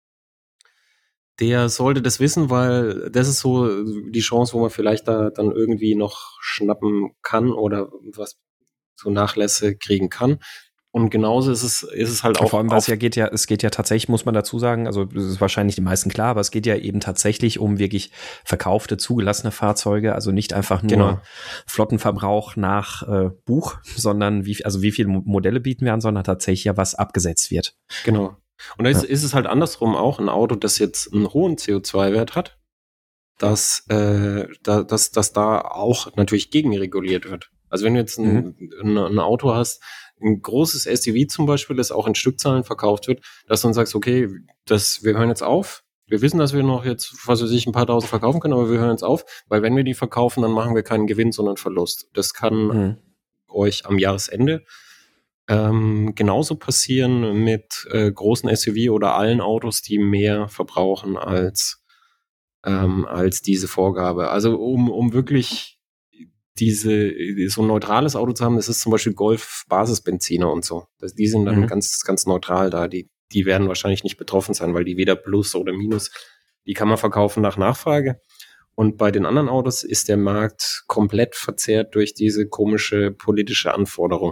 der sollte das wissen, weil das ist so die Chance, wo man vielleicht da dann irgendwie noch schnappen kann oder was so Nachlässe kriegen kann. Und genauso ist es halt auch. Vor allem, es geht ja tatsächlich, muss man dazu sagen, also das ist wahrscheinlich den meisten klar, aber es geht ja eben tatsächlich um wirklich verkaufte, zugelassene Fahrzeuge, also nicht einfach nur Flottenverbrauch nach Buch, sondern wie viele Modelle bieten wir an, sondern tatsächlich ja, was abgesetzt wird. Genau. Und da ist es halt andersrum auch, ein Auto, das jetzt einen hohen CO2-Wert hat, dass da auch natürlich gegenreguliert wird. Also wenn du jetzt ein Auto hast, ein großes SUV zum Beispiel, das auch in Stückzahlen verkauft wird, dass du dann sagst, okay, wir hören jetzt auf. Wir wissen, dass wir noch jetzt, was weiß ich, ein paar tausend verkaufen können, aber wir hören jetzt auf, weil wenn wir die verkaufen, dann machen wir keinen Gewinn, sondern Verlust. Das kann euch am Jahresende genauso passieren mit großen SUV oder allen Autos, die mehr verbrauchen als diese Vorgabe. Also um wirklich so ein neutrales Auto zu haben, das ist zum Beispiel Golf-Basisbenziner und so. Die sind dann ganz, ganz neutral da. Die werden wahrscheinlich nicht betroffen sein, weil die weder Plus oder Minus, die kann man verkaufen nach Nachfrage. Und bei den anderen Autos ist der Markt komplett verzerrt durch diese komische politische Anforderung.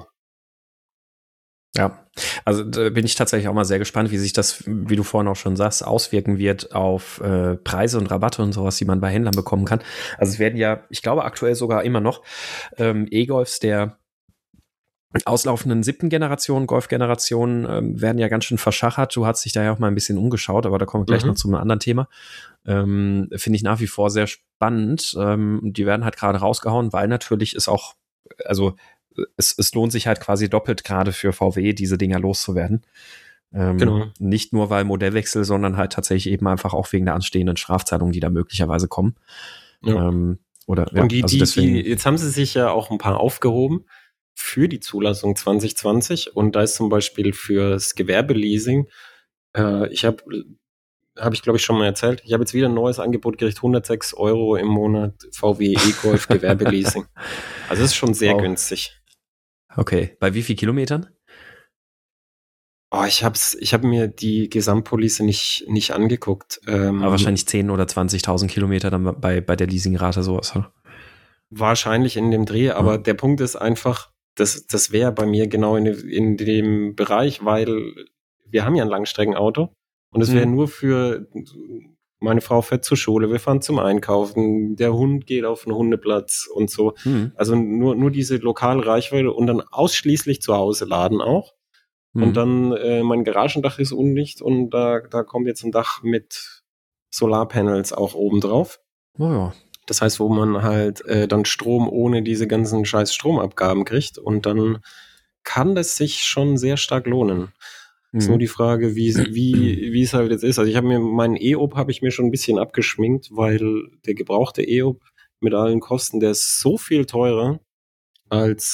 Ja, also da bin ich tatsächlich auch mal sehr gespannt, wie sich das, wie du vorhin auch schon sagst, auswirken wird auf Preise und Rabatte und sowas, die man bei Händlern bekommen kann. Also es werden ja, ich glaube aktuell sogar immer noch E-Golfs der auslaufenden 7. Generation, Golf-Generation werden ja ganz schön verschachert. Du hast dich da ja auch mal ein bisschen umgeschaut, aber da kommen wir gleich noch zu einem anderen Thema. Finde ich nach wie vor sehr spannend. Die werden halt gerade rausgehauen, weil natürlich ist auch, also es lohnt sich halt quasi doppelt gerade für VW, diese Dinger loszuwerden. Genau. Nicht nur weil Modellwechsel, sondern halt tatsächlich eben einfach auch wegen der anstehenden Strafzahlungen, die da möglicherweise kommen. Ja. Und jetzt haben sie sich ja auch ein paar aufgehoben für die Zulassung 2020 und da ist zum Beispiel fürs Gewerbeleasing, habe ich glaube ich schon mal erzählt, ich habe jetzt wieder ein neues Angebot gekriegt, 106 € im Monat VW E-Golf Gewerbeleasing. Also das ist schon sehr günstig. Okay, bei wie viel Kilometern? Ich hab mir die Gesamtpolice nicht angeguckt. Aber wahrscheinlich 10.000 oder 20.000 Kilometer dann bei der Leasingrate sowas, oder? Wahrscheinlich in dem Dreh, aber der Punkt ist einfach, das wäre bei mir genau in dem Bereich, weil wir haben ja ein Langstreckenauto und es wäre nur für meine Frau fährt zur Schule, wir fahren zum Einkaufen, der Hund geht auf den Hundeplatz und so. Also nur diese lokale Reichweite und dann ausschließlich zu Hause laden auch. Und dann mein Garagendach ist undicht und da kommt jetzt ein Dach mit Solarpanels auch oben drauf. Oh ja. Das heißt, wo man halt dann Strom ohne diese ganzen scheiß Stromabgaben kriegt und dann kann das sich schon sehr stark lohnen. Ist nur die Frage, wie es halt jetzt ist. Also ich habe mir meinen E-Up habe ich mir schon ein bisschen abgeschminkt, weil der gebrauchte E-Up mit allen Kosten, der ist so viel teurer als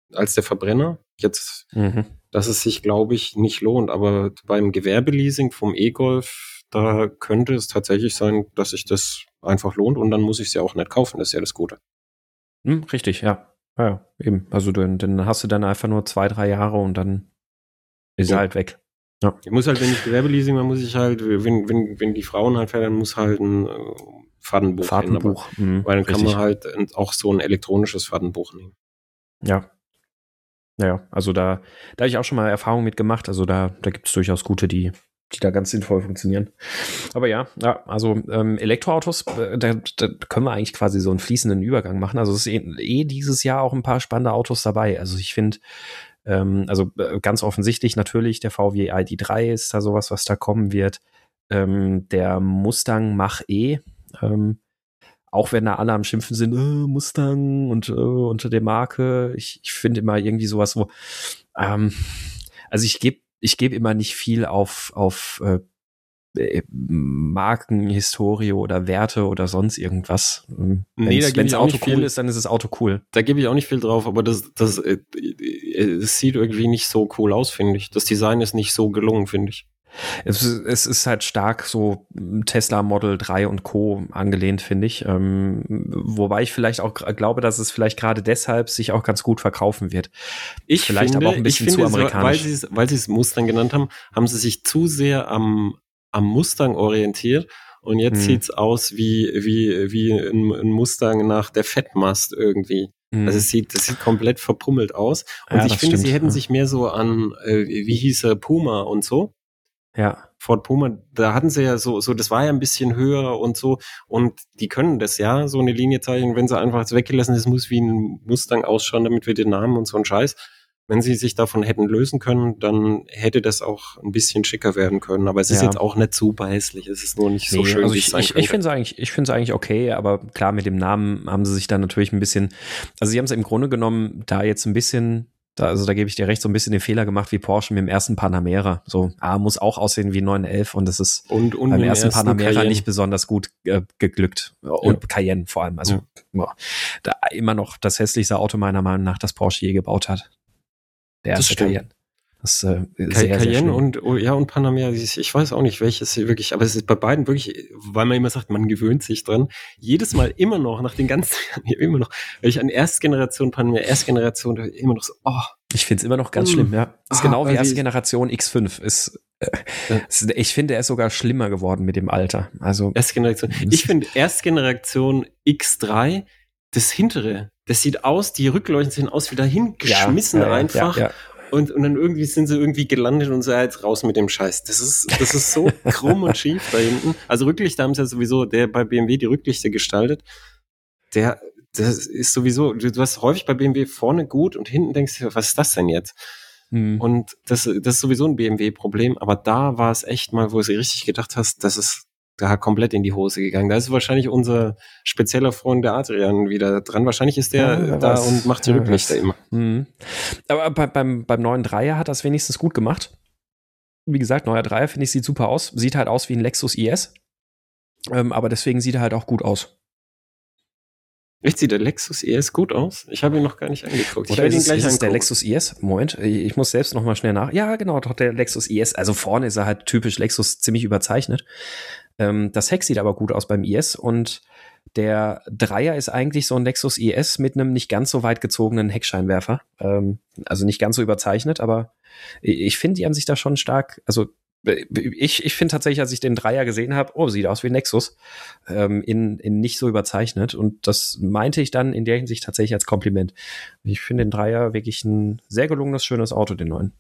als der Verbrenner. Jetzt, dass es sich, glaube ich, nicht lohnt. Aber beim Gewerbeleasing vom E-Golf, da könnte es tatsächlich sein, dass sich das einfach lohnt und dann muss ich es ja auch nicht kaufen. Das ist ja das Gute. Richtig, ja. Ja, eben. Also dann hast du dann einfach nur 2-3 Jahre und dann ist er halt weg. Ja. Ich muss halt, wenn ich Gewerbeleasing, dann muss ich halt, wenn die Frauen halt fährt, dann muss halt ein Fahrtenbuch hin, weil dann kann man halt auch so ein elektronisches Fahrtenbuch nehmen. Ja. Naja, also da habe ich auch schon mal Erfahrungen mit gemacht. Also da gibt es durchaus gute, die da ganz sinnvoll funktionieren. Aber ja, also Elektroautos, da können wir eigentlich quasi so einen fließenden Übergang machen. Also es ist dieses Jahr auch ein paar spannende Autos dabei. Also ich finde, ganz offensichtlich natürlich der VW ID.3 ist da sowas, was da kommen wird. Der Mustang Mach-E, auch wenn da alle am Schimpfen sind, Mustang und unter der Marke. Ich finde immer irgendwie sowas, wo also ich gebe immer nicht viel auf Markenhistorie oder Werte oder sonst irgendwas. Wenn das Auto cool ist, dann ist das Auto cool. Da gebe ich auch nicht viel drauf, aber das sieht irgendwie nicht so cool aus, finde ich. Das Design ist nicht so gelungen, finde ich. Es ist halt stark so Tesla Model 3 und Co. angelehnt, finde ich. Wobei ich vielleicht auch glaube, dass es vielleicht gerade deshalb sich auch ganz gut verkaufen wird. Aber auch ein bisschen zu amerikanisch. Weil sie es Mustang genannt haben, haben sie sich zu sehr am Mustang orientiert und jetzt sieht's aus wie ein Mustang nach der Fettmast irgendwie. Also das sieht komplett verpummelt aus. Und ich finde, sie hätten sich mehr so an, wie hieß er, Puma und so. Ja. Ford Puma, da hatten sie ja so, das war ja ein bisschen höher und so. Und die können das ja, so eine Linie zeichnen, wenn sie einfach jetzt weggelassen ist, muss wie ein Mustang ausschauen, damit wir den Namen und so einen Scheiß. Wenn sie sich davon hätten lösen können, dann hätte das auch ein bisschen schicker werden können. Aber es ist jetzt auch nicht super hässlich. Es ist nur nicht so schön, also ich finde es eigentlich okay, aber klar, mit dem Namen haben sie sich dann natürlich ein bisschen, also sie haben es im Grunde genommen da jetzt ein bisschen, da gebe ich dir recht, so ein bisschen den Fehler gemacht wie Porsche mit dem ersten Panamera. So, muss auch aussehen wie 911 und das ist und beim ersten Panamera Cayenne nicht besonders gut geglückt. Und Cayenne vor allem. Also da immer noch das hässlichste Auto meiner Meinung nach, das Porsche je gebaut hat. Der erste Cayenne. Das sehr, Cayenne und Panamera, ich weiß auch nicht, welches wirklich, aber es ist bei beiden wirklich, weil man immer sagt, man gewöhnt sich dran. Jedes Mal immer noch, nach den ganzen Jahren, immer noch, wenn ich an Erstgeneration Panamera, immer noch so, Ich finde es immer noch ganz schlimm, ja. Das ist genau wie erste Generation X5. Ich finde, er ist sogar schlimmer geworden mit dem Alter. Also Erstgeneration. Ich finde Erstgeneration X3, das hintere, das sieht aus, die Rückleuchten sehen aus wie dahin geschmissen einfach. Ja. Und dann irgendwie sind sie irgendwie gelandet und so jetzt raus mit dem Scheiß. Das ist so krumm und schief da hinten. Also Rücklichter haben sie ja sowieso, der bei BMW die Rücklichter gestaltet. Das ist sowieso, du hast häufig bei BMW vorne gut und hinten denkst du, was ist das denn jetzt? Und das ist sowieso ein BMW-Problem. Aber da war es echt mal, wo du richtig gedacht hast, das ist da komplett in die Hose gegangen. Da ist wahrscheinlich unser spezieller Freund der Adrian wieder dran. Wahrscheinlich ist der da und macht die Rücklichter immer. Aber beim neuen Dreier hat das wenigstens gut gemacht. Wie gesagt, neuer Dreier, finde ich, sieht super aus. Sieht halt aus wie ein Lexus IS. Aber deswegen sieht er halt auch gut aus. Echt, sieht der Lexus IS gut aus? Ich habe ihn noch gar nicht angeguckt. Oder ist es der Lexus IS? Moment, ich muss selbst noch mal schnell nach. Ja, genau, doch der Lexus IS. Also vorne ist er halt typisch Lexus, ziemlich überzeichnet. Das Heck sieht aber gut aus beim IS und der Dreier ist eigentlich so ein Lexus IS mit einem nicht ganz so weit gezogenen Heckscheinwerfer. Also nicht ganz so überzeichnet, aber ich finde, die haben sich da schon stark, also ich finde tatsächlich, als ich den Dreier gesehen habe, sieht aus wie ein Nexus, in nicht so überzeichnet und das meinte ich dann in der Hinsicht tatsächlich als Kompliment. Ich finde den Dreier wirklich ein sehr gelungenes, schönes Auto, den neuen.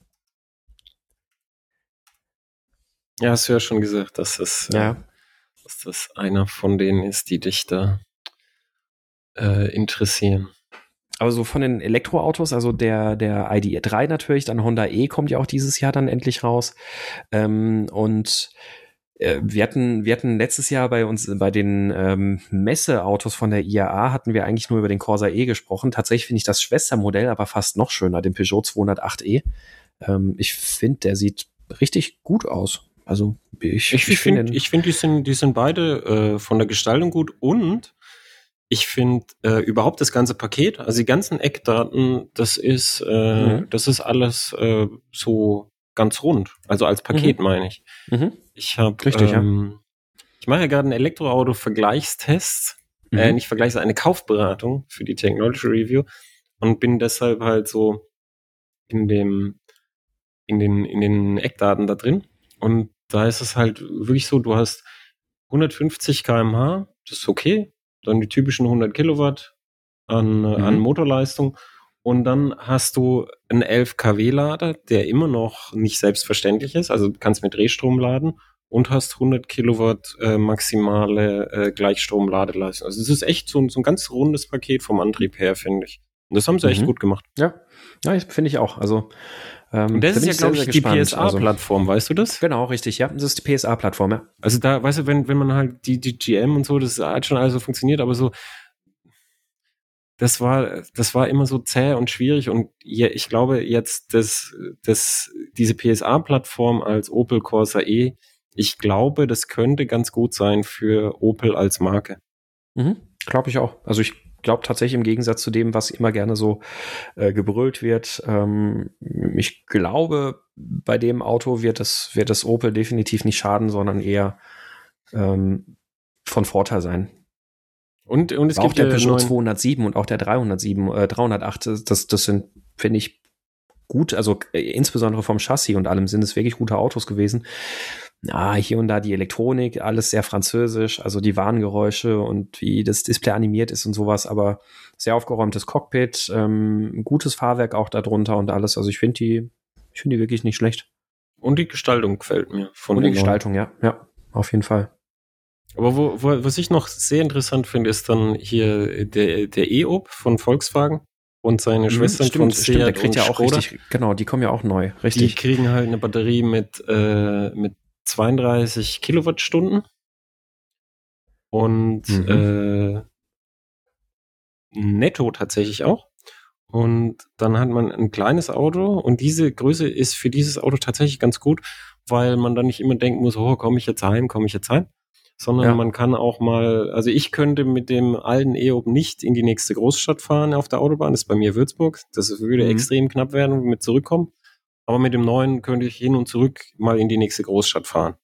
Ja, hast du ja schon gesagt, dass das einer von denen ist, die dich da interessieren. Aber so von den Elektroautos, also der ID.3 natürlich, dann Honda E kommt ja auch dieses Jahr dann endlich raus. Und wir hatten letztes Jahr bei den Messeautos von der IAA hatten wir eigentlich nur über den Corsa E gesprochen. Tatsächlich finde ich das Schwestermodell aber fast noch schöner, den Peugeot 208e. Ich finde, der sieht richtig gut aus. Also ich finde, die sind beide von der Gestaltung gut und Ich finde überhaupt das ganze Paket, also die ganzen Eckdaten, das ist alles so ganz rund. Also als Paket meine ich. Ich habe, Richtig, ja. ich mache ja gerade einen Elektroauto-Vergleichstest, nicht Vergleichs, eine Kaufberatung für die Technology Review und bin deshalb halt so in den Eckdaten da drin. Und da ist es halt wirklich so, du hast 150 km/h, das ist okay. Dann die typischen 100 Kilowatt an Motorleistung. Und dann hast du einen 11 kW-Lader, der immer noch nicht selbstverständlich ist. Also du kannst mit Drehstrom laden und hast 100 Kilowatt maximale Gleichstrom-Ladeleistung. Also es ist echt so ein ganz rundes Paket vom Antrieb her, finde ich. Und das haben sie echt gut gemacht. Ja, finde ich auch. Also und das ist ja, glaube ich, die PSA-Plattform, weißt du das? Genau, richtig, ja. Das ist die PSA-Plattform, ja. Also da, weißt du, wenn man halt die GM und so, das hat schon alles so funktioniert, aber so, das war immer so zäh und schwierig und ich glaube jetzt, diese PSA-Plattform als Opel Corsa E, ich glaube, das könnte ganz gut sein für Opel als Marke. Glaube ich auch. Also ich glaube tatsächlich im Gegensatz zu dem, was immer gerne so gebrüllt wird, ich glaube, bei dem Auto wird das Opel definitiv nicht schaden, sondern eher von Vorteil sein. Und es auch gibt der Peugeot 207 und auch der 308, das sind, finde ich, gut, also insbesondere vom Chassis und allem sind es wirklich gute Autos gewesen. Hier und da die Elektronik, alles sehr französisch, also die Warngeräusche und wie das Display animiert ist und sowas, aber sehr aufgeräumtes Cockpit, gutes Fahrwerk auch darunter und alles. Also ich finde die wirklich nicht schlecht. Und die Gestaltung gefällt mir. Und die Gestaltung, ja, auf jeden Fall. Aber was ich noch sehr interessant finde, ist dann hier der E-Up von Volkswagen und seine Schwestern von Seat der kriegt und ja auch Skoda. richtig, genau, die kommen ja auch neu, richtig. Die kriegen halt eine Batterie mit 32 Kilowattstunden und netto tatsächlich auch. Und dann hat man ein kleines Auto und diese Größe ist für dieses Auto tatsächlich ganz gut, weil man dann nicht immer denken muss, komme ich jetzt heim, sondern man kann auch mal, also ich könnte mit dem alten E-Up nicht in die nächste Großstadt fahren auf der Autobahn, das ist bei mir Würzburg, das würde extrem knapp werden mit zurückkommen, aber mit dem neuen könnte ich hin und zurück mal in die nächste Großstadt fahren.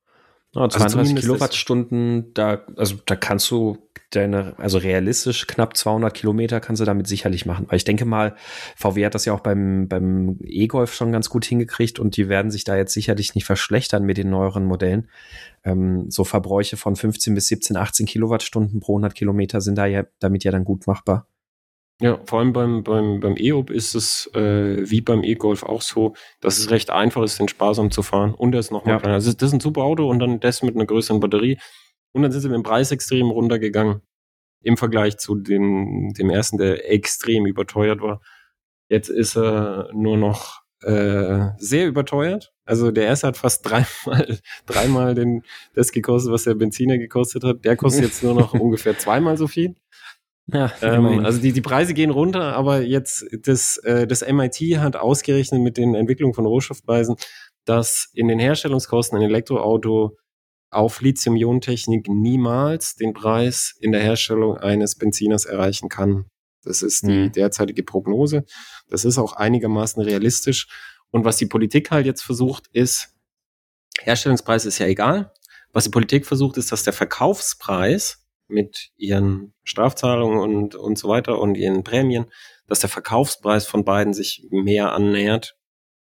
32 Kilowattstunden, da kannst du realistisch knapp 200 Kilometer kannst du damit sicherlich machen. Weil ich denke mal, VW hat das ja auch beim E-Golf schon ganz gut hingekriegt und die werden sich da jetzt sicherlich nicht verschlechtern mit den neueren Modellen. So Verbräuche von 15 bis 17, 18 Kilowattstunden pro 100 Kilometer sind da ja damit ja dann gut machbar. Ja, vor allem beim E-Up ist es wie beim E-Golf auch so, dass es recht einfach ist, den sparsam zu fahren und er ist nochmal kleiner. Also das ist ein super Auto und dann das mit einer größeren Batterie und dann sind sie mit dem Preis extrem runtergegangen im Vergleich zu dem ersten, der extrem überteuert war. Jetzt ist er nur noch sehr überteuert. Also der erste hat fast dreimal das gekostet, was der Benziner gekostet hat. Der kostet jetzt nur noch ungefähr zweimal so viel. Ja, also die Preise gehen runter, aber jetzt das MIT hat ausgerechnet mit den Entwicklungen von Rohstoffpreisen, dass in den Herstellungskosten ein Elektroauto auf Lithium-Ionen-Technik niemals den Preis in der Herstellung eines Benziners erreichen kann. Das ist die derzeitige Prognose. Das ist auch einigermaßen realistisch. Und was die Politik halt jetzt versucht, ist, Herstellungspreis ist ja egal. Was die Politik versucht, ist, dass der Verkaufspreis mit ihren Strafzahlungen und so weiter und ihren Prämien, dass der Verkaufspreis von beiden sich mehr annähert.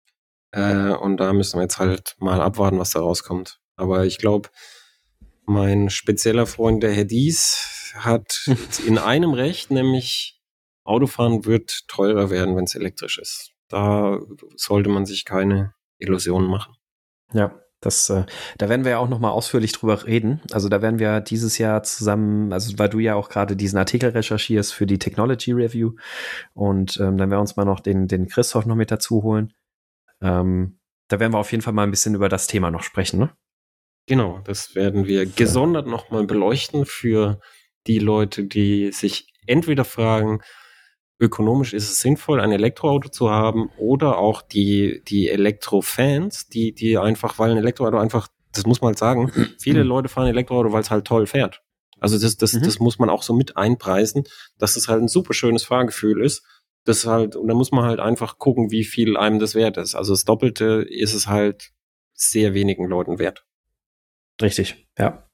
Und da müssen wir jetzt halt mal abwarten, was da rauskommt. Aber ich glaube, mein spezieller Freund, der Herr Dies, hat in einem Recht, nämlich Autofahren wird teurer werden, wenn es elektrisch ist. Da sollte man sich keine Illusionen machen. Ja. Da werden wir ja auch noch mal ausführlich drüber reden. Also da werden wir dieses Jahr zusammen, also weil du ja auch gerade diesen Artikel recherchierst für die Technology Review und dann werden wir uns mal noch den Christoph noch mit dazu holen. Da werden wir auf jeden Fall mal ein bisschen über das Thema noch sprechen, ne? Genau, das werden wir gesondert noch mal beleuchten für die Leute, die sich entweder fragen, ökonomisch ist es sinnvoll, ein Elektroauto zu haben oder auch die Elektrofans, die einfach, weil ein Elektroauto einfach, das muss man halt sagen, viele Leute fahren ein Elektroauto, weil es halt toll fährt. Also das muss man auch so mit einpreisen, dass es halt ein super schönes Fahrgefühl ist. Das halt, und da muss man halt einfach gucken, wie viel einem das wert ist. Also das Doppelte ist es halt sehr wenigen Leuten wert. Richtig, ja.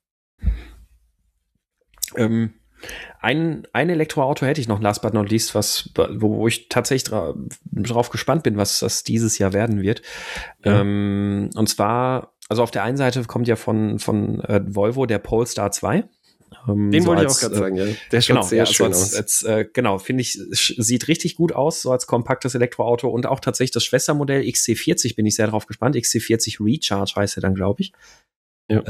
Ein Elektroauto hätte ich noch, last but not least, wo ich tatsächlich drauf gespannt bin, was das dieses Jahr werden wird. Ja. Und zwar, also auf der einen Seite kommt ja von Volvo der Polestar 2. Den wollte ich auch gerade sagen, ja. Der schaut sehr schön aus. Genau, finde ich, sieht richtig gut aus, so als kompaktes Elektroauto, und auch tatsächlich das Schwestermodell XC40 bin ich sehr drauf gespannt. XC40 Recharge heißt er dann, glaube ich. Ja.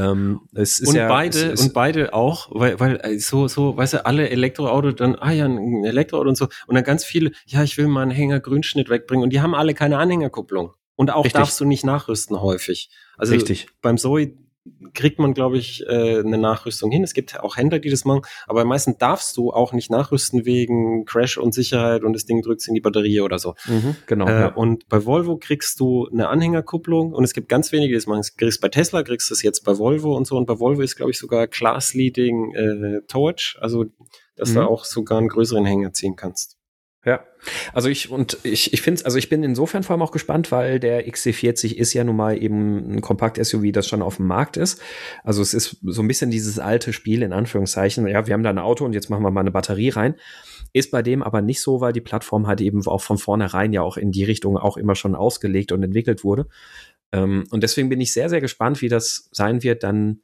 Beide auch, weil so, weißt du, alle Elektroauto dann, ja, ein Elektroauto und so, und dann ganz viele, ja, ich will mal einen Anhänger-Grünschnitt wegbringen, und die haben alle keine Anhängerkupplung. Und auch darfst du nicht nachrüsten häufig. Also beim Zoe kriegt man, glaube ich, eine Nachrüstung hin. Es gibt auch Händler, die das machen, aber meistens darfst du auch nicht nachrüsten wegen Crash und Sicherheit und das Ding drückst in die Batterie oder so. Genau. Ja. Und bei Volvo kriegst du eine Anhängerkupplung, und es gibt ganz wenige, die das machen. Kriegst bei Tesla, kriegst du es jetzt bei Volvo und so, und bei Volvo ist, glaube ich, sogar Class-Leading Towage, also dass du auch sogar einen größeren Hänger ziehen kannst. Ja, also ich finde, also ich bin insofern vor allem auch gespannt, weil der XC40 ist ja nun mal eben ein Kompakt-SUV, das schon auf dem Markt ist. Also es ist so ein bisschen dieses alte Spiel, in Anführungszeichen. Ja, wir haben da ein Auto und jetzt machen wir mal eine Batterie rein. Ist bei dem aber nicht so, weil die Plattform halt eben auch von vornherein ja auch in die Richtung auch immer schon ausgelegt und entwickelt wurde. Und deswegen bin ich sehr, sehr gespannt, wie das sein wird, dann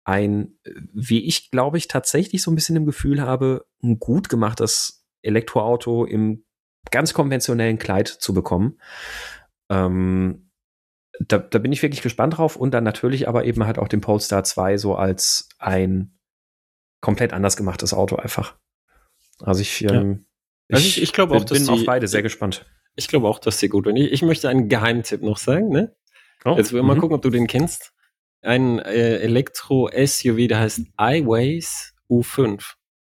wie ich, glaube ich, tatsächlich so ein bisschen im Gefühl habe, ein gut gemachtes Elektroauto im ganz konventionellen Kleid zu bekommen. Da bin ich wirklich gespannt drauf, und dann natürlich aber eben halt auch den Polestar 2 so als ein komplett anders gemachtes Auto einfach. Also ich glaube auch, bin auf beide sehr gespannt. Ich glaube auch, dass sie gut werden. Ich möchte einen Geheimtipp noch sagen, ne? Jetzt will mal gucken, ob du den kennst. Ein Elektro-SUV, der heißt iWays U5.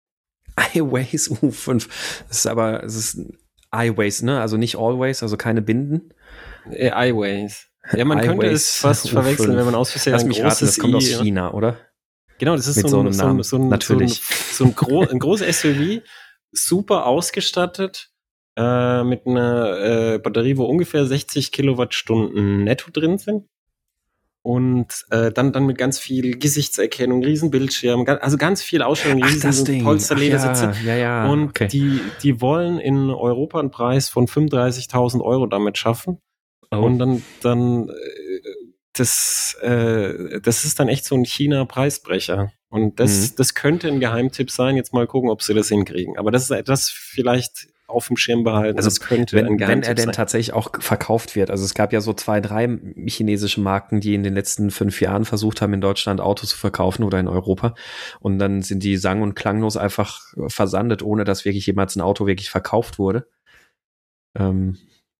iWays U5. Es ist iWays, ne? Also nicht Always, also keine Binden. iWays. Ja, man könnte es fast verwechseln, wenn man aus Versehen ein großes das kommt aus China, oder? Genau, das ist so ein großes SUV, super ausgestattet, mit einer Batterie, wo ungefähr 60 Kilowattstunden netto drin sind. Und dann mit ganz viel Gesichtserkennung, Riesenbildschirm, also ganz viel Ausstellung, riesen Polsterledersitze. Ja, und okay. Die wollen in Europa einen Preis von 35.000 Euro damit schaffen. Oh. Und dann das ist dann echt so ein China-Preisbrecher. Und das könnte ein Geheimtipp sein. Jetzt mal gucken, ob sie das hinkriegen. Aber das ist etwas vielleicht auf dem Schirm behalten. Also das könnte wenn er denn tatsächlich auch verkauft wird. Also es gab ja so 2, 3 chinesische Marken, die in den letzten 5 Jahren versucht haben, in Deutschland Autos zu verkaufen oder in Europa. Und dann sind die sang- und klanglos einfach versandet, ohne dass wirklich jemals ein Auto wirklich verkauft wurde. Und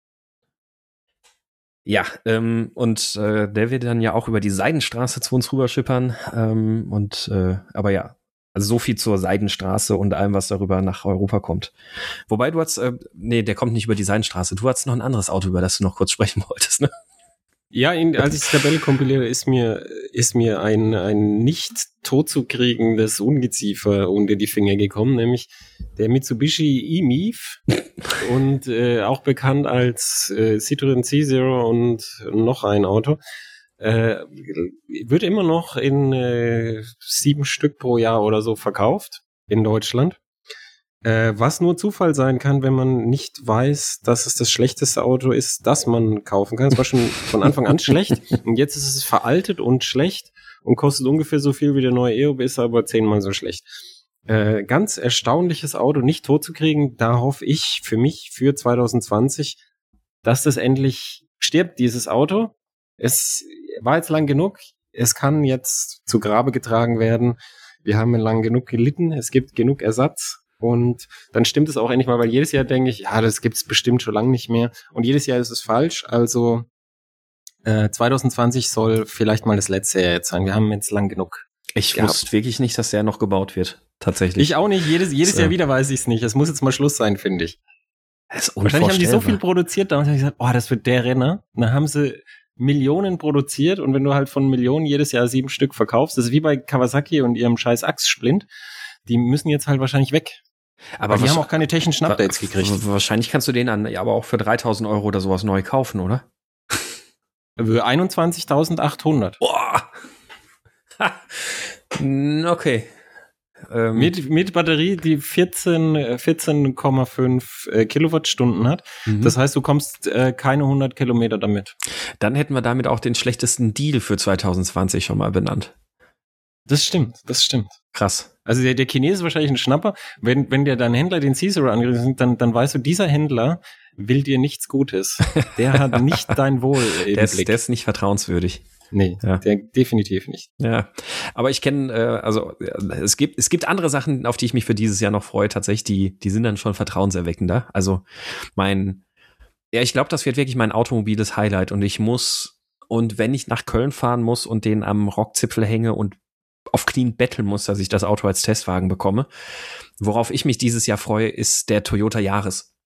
der wird dann ja auch über die Seidenstraße zu uns rüberschippern. Aber ja, also so viel zur Seidenstraße und allem, was darüber nach Europa kommt. Wobei du hast, der kommt nicht über die Seidenstraße. Du hast noch ein anderes Auto, über das du noch kurz sprechen wolltest, ne? Ja, als ich die Tabelle kompiliere, ist mir ein nicht totzukriegendes Ungeziefer unter die Finger gekommen, nämlich der Mitsubishi e-Meave und auch bekannt als Citroën C0 und noch ein Auto. Wird immer noch in 7 Stück pro Jahr oder so verkauft in Deutschland. Was nur Zufall sein kann, wenn man nicht weiß, dass es das schlechteste Auto ist, das man kaufen kann. Es war schon von Anfang an schlecht und jetzt ist es veraltet und schlecht und kostet ungefähr so viel wie der neue EOB, ist aber 10-mal so schlecht. Ganz erstaunliches Auto, nicht totzukriegen. Da hoffe ich für mich, für 2020, dass das endlich stirbt, dieses Auto. Es war jetzt lang genug. Es kann jetzt zu Grabe getragen werden. Wir haben lang genug gelitten. Es gibt genug Ersatz. Und dann stimmt es auch endlich mal, weil jedes Jahr denke ich, ja, das gibt's bestimmt schon lange nicht mehr. Und jedes Jahr ist es falsch. Also 2020 soll vielleicht mal das letzte Jahr jetzt sein. Wir haben jetzt lang genug. Ich wusste wirklich nicht, dass der noch gebaut wird. Tatsächlich. Ich auch nicht. Jedes Jahr wieder weiß ich es nicht. Es muss jetzt mal Schluss sein, finde ich. Wahrscheinlich haben die so viel produziert, damals habe ich gesagt, das wird der Renner. Und dann haben sie Millionen produziert und wenn du halt von Millionen jedes Jahr 7 Stück verkaufst, das ist wie bei Kawasaki und ihrem scheiß Achssplint, die müssen jetzt halt wahrscheinlich weg. Aber die haben auch keine technischen Updates gekriegt. Wahrscheinlich kannst du den aber auch für 3.000 € oder sowas neu kaufen, oder? Für 21.800. Boah! Okay. Mit Batterie, die 14,5 Kilowattstunden hat. Das heißt, du kommst keine 100 Kilometer damit. Dann hätten wir damit auch den schlechtesten Deal für 2020 schon mal benannt. Das stimmt. Krass. Also der Chinese ist wahrscheinlich ein Schnapper. Wenn der dein Händler den Cicero angreift, dann weißt du, dieser Händler will dir nichts Gutes. Der hat nicht dein Wohl im Blick. Der ist nicht vertrauenswürdig. Nee, ja. Der definitiv nicht. Ja, aber ich kenne, es gibt andere Sachen, auf die ich mich für dieses Jahr noch freue, tatsächlich, die sind dann schon vertrauenserweckender. Also ich glaube, das wird wirklich mein automobiles Highlight und wenn ich nach Köln fahren muss und den am Rockzipfel hänge und auf Knien betteln muss, dass ich das Auto als Testwagen bekomme, worauf ich mich dieses Jahr freue, ist der Toyota Yaris.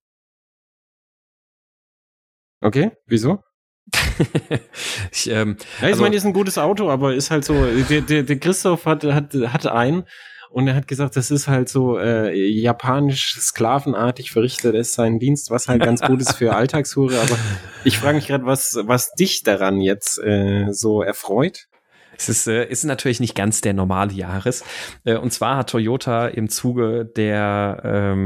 Okay, wieso? Ich meine, ist ein gutes Auto, aber ist halt so, der Christoph hatte einen und er hat gesagt, das ist halt so japanisch sklavenartig verrichtet ist sein Dienst, was halt ganz gut ist für Alltagshure, aber ich frage mich gerade, was dich daran jetzt so erfreut? Es ist natürlich nicht ganz der normale Yaris. Und zwar hat Toyota im Zuge der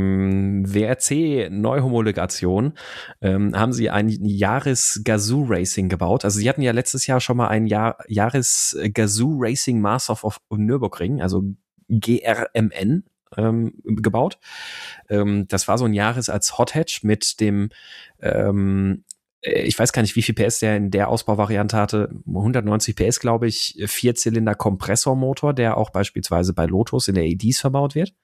WRC-Neuhomologation haben sie ein Yaris Gazoo Racing gebaut. Also sie hatten ja letztes Jahr schon mal ein Yaris Gazoo Racing Masters of Nürburgring, also GRMN, gebaut. Das war so ein Yaris als Hot Hatch mit dem ich weiß gar nicht, wie viel PS der in der Ausbauvariante hatte. 190 PS, glaube ich, 4-Zylinder Kompressormotor, der auch beispielsweise bei Lotus in der EDs verbaut wird.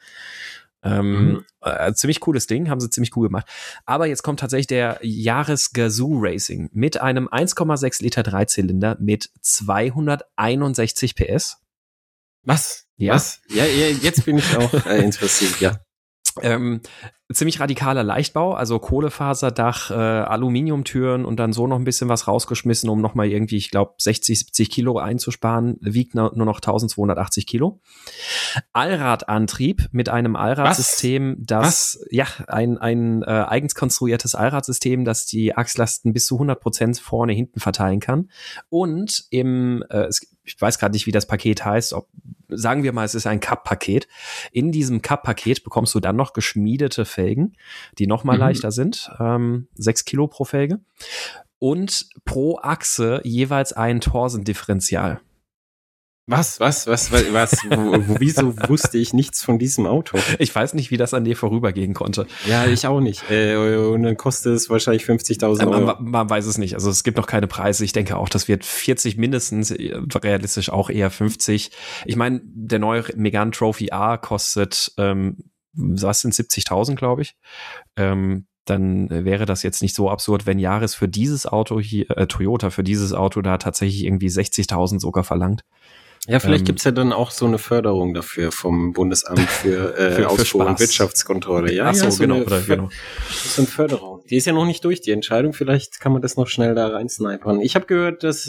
Ziemlich cooles Ding, haben sie ziemlich cool gemacht. Aber jetzt kommt tatsächlich der Yaris Gazoo Racing mit einem 1,6 Liter Dreizylinder mit 261 PS. Was? Ja. Was? Ja, jetzt bin ich auch interessiert, ja. Ziemlich radikaler Leichtbau, also Kohlefaserdach, Aluminiumtüren und dann so noch ein bisschen was rausgeschmissen, um nochmal irgendwie, ich glaube, 60, 70 Kilo einzusparen, wiegt nur noch 1280 Kilo. Allradantrieb mit einem Allradsystem, ein eigens konstruiertes Allradsystem, das die Achslasten bis zu 100% vorne, hinten verteilen kann. Und ich weiß gerade nicht, wie das Paket heißt, sagen wir mal, es ist ein Cup-Paket. In diesem Cup-Paket bekommst du dann noch geschmiedete Felgen, die noch mal leichter sind, 6 Kilo pro Felge. Und pro Achse jeweils ein Torsendifferential. Was? Wieso wusste ich nichts von diesem Auto? Ich weiß nicht, wie das an dir vorübergehen konnte. Ja, ich auch nicht. Und dann kostet es wahrscheinlich 50.000 Euro. Man weiß es nicht. Also es gibt noch keine Preise. Ich denke auch, das wird 40 mindestens, realistisch auch eher 50. Ich meine, der neue Megane Trophy A kostet, was sind 70.000, glaube ich. Dann wäre das jetzt nicht so absurd, wenn Yaris für dieses Auto hier, Toyota für dieses Auto da tatsächlich irgendwie 60.000 sogar verlangt. Ja, vielleicht gibt's ja dann auch so eine Förderung dafür vom Bundesamt für Ausfuhr und Wirtschaftskontrolle. Ja, ach so, so genau. So eine Förderung. Die ist ja noch nicht durch, die Entscheidung. Vielleicht kann man das noch schnell da reinsnipern. Ich habe gehört, dass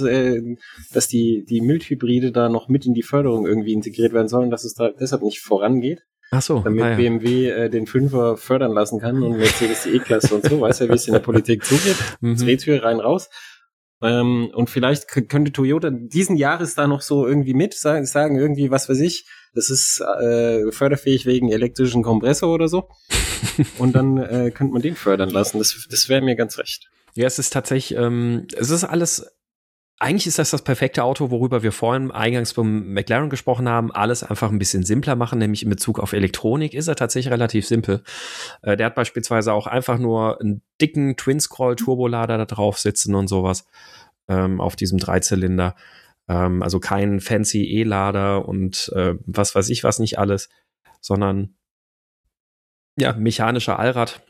die Mildhybride da noch mit in die Förderung irgendwie integriert werden sollen, dass es da deshalb nicht vorangeht. Ach so. Damit BMW den 5er fördern lassen kann und Mercedes die E-Klasse und so. Weißt ja, wie es in der Politik zugeht. Drehtür rein, raus. Und vielleicht könnte Toyota diesen Jahres da noch so irgendwie sagen irgendwie, was weiß ich, das ist förderfähig wegen elektrischen Kompressor oder so. Und dann könnte man den fördern lassen. Das wäre mir ganz recht. Ja, es ist tatsächlich, es ist alles, eigentlich ist das perfekte Auto, worüber wir vorhin eingangs beim McLaren gesprochen haben, alles einfach ein bisschen simpler machen, nämlich in Bezug auf Elektronik ist er tatsächlich relativ simpel. Der hat beispielsweise auch einfach nur einen dicken Twin-Scroll-Turbolader da drauf sitzen und sowas auf diesem Dreizylinder. Also kein fancy E-Lader und was weiß ich was nicht alles, sondern ja, mechanischer Allrad.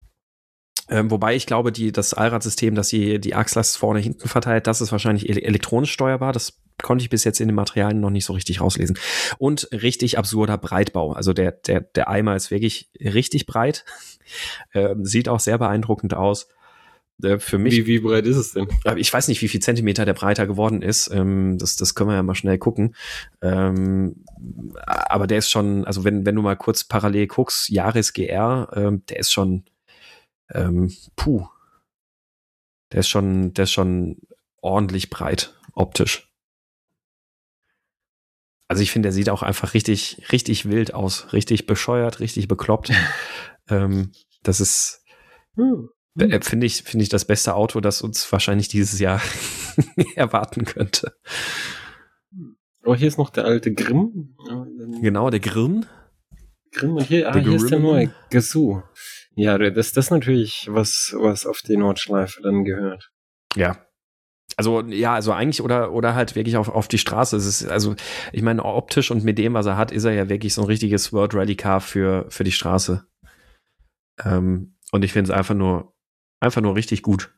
Wobei ich glaube, das Allradsystem, das die Achslast vorne hinten verteilt, das ist wahrscheinlich elektronisch steuerbar. Das konnte ich bis jetzt in den Materialien noch nicht so richtig rauslesen. Und richtig absurder Breitbau. Also der Eimer ist wirklich richtig breit. Sieht auch sehr beeindruckend aus. für mich. Wie breit ist es denn? Ich weiß nicht, wie viel Zentimeter der breiter geworden ist. Das können wir ja mal schnell gucken. Aber der ist schon, also wenn du mal kurz parallel guckst, Yaris GR, der ist schon, der ist schon ordentlich breit, optisch. Also ich finde, der sieht auch einfach richtig, richtig wild aus. Richtig bescheuert, richtig bekloppt. Das ist, finde ich das beste Auto, das uns wahrscheinlich dieses Jahr erwarten könnte. Oh, hier ist noch der alte Grimm. Genau, der Grimm. Und hier ist der neue Gazoo. Ja, das ist natürlich was auf die Nordschleife dann gehört. Ja. Also eigentlich oder halt wirklich auf die Straße. Es ist, also, ich meine, optisch und mit dem, was er hat, ist er ja wirklich so ein richtiges World Rally Car für die Straße. Und ich finde es einfach nur richtig gut.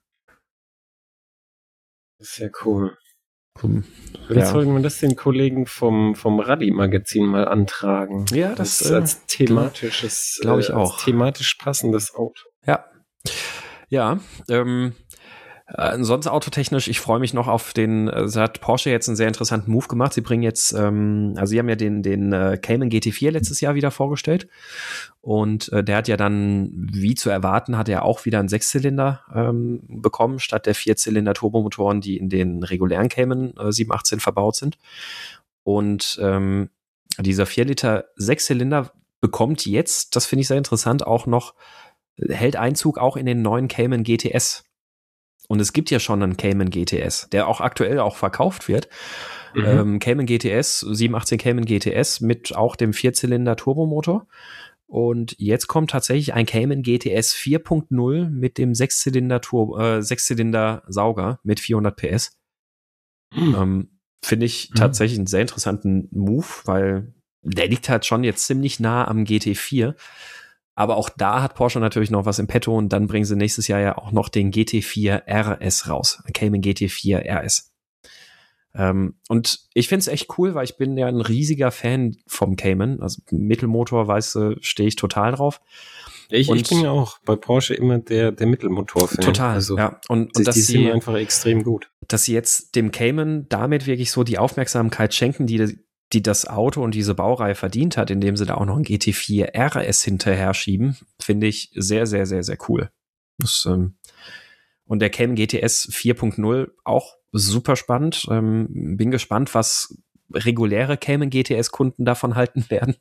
Sehr cool. Jetzt sollten wir das den Kollegen vom Rallye-Magazin mal antragen. Ja, das als thematisches, glaube ich auch. Als thematisch passendes Auto. Ja. Sonst autotechnisch, ich freue mich noch auf hat Porsche jetzt einen sehr interessanten Move gemacht. Sie bringen jetzt, also sie haben ja den Cayman GT4 letztes Jahr wieder vorgestellt und der hat ja dann, wie zu erwarten, hat er auch wieder einen Sechszylinder bekommen, statt der Vierzylinder Turbomotoren, die in den regulären Cayman 718 verbaut sind. Und dieser 4 Liter Sechszylinder bekommt jetzt, das finde ich sehr interessant, auch noch, hält Einzug auch in den neuen Cayman GTS. Und es gibt ja schon einen Cayman GTS, der auch aktuell auch verkauft wird. Cayman GTS, 718 Cayman GTS mit auch dem Vierzylinder Turbomotor. Und jetzt kommt tatsächlich ein Cayman GTS 4.0 mit dem Sechszylinder Sauger mit 400 PS. Finde ich tatsächlich einen sehr interessanten Move, weil der liegt halt schon jetzt ziemlich nah am GT4. Aber auch da hat Porsche natürlich noch was im Petto und dann bringen sie nächstes Jahr ja auch noch den GT4 RS raus. Cayman GT4 RS. Und ich finde es echt cool, weil ich bin ja ein riesiger Fan vom Cayman. Also Mittelmotor, weißt du, stehe ich total drauf. Ich bin ja auch bei Porsche immer der Mittelmotor-Fan. Total, also, ja. Und die sind einfach extrem gut. Dass sie jetzt dem Cayman damit wirklich so die Aufmerksamkeit schenken, die das Auto und diese Baureihe verdient hat, indem sie da auch noch ein GT4 RS hinterher schieben, finde ich sehr, sehr, sehr, sehr cool. Und der Cayman GTS 4.0 auch super spannend. Bin gespannt, was reguläre Cayman GTS-Kunden davon halten werden.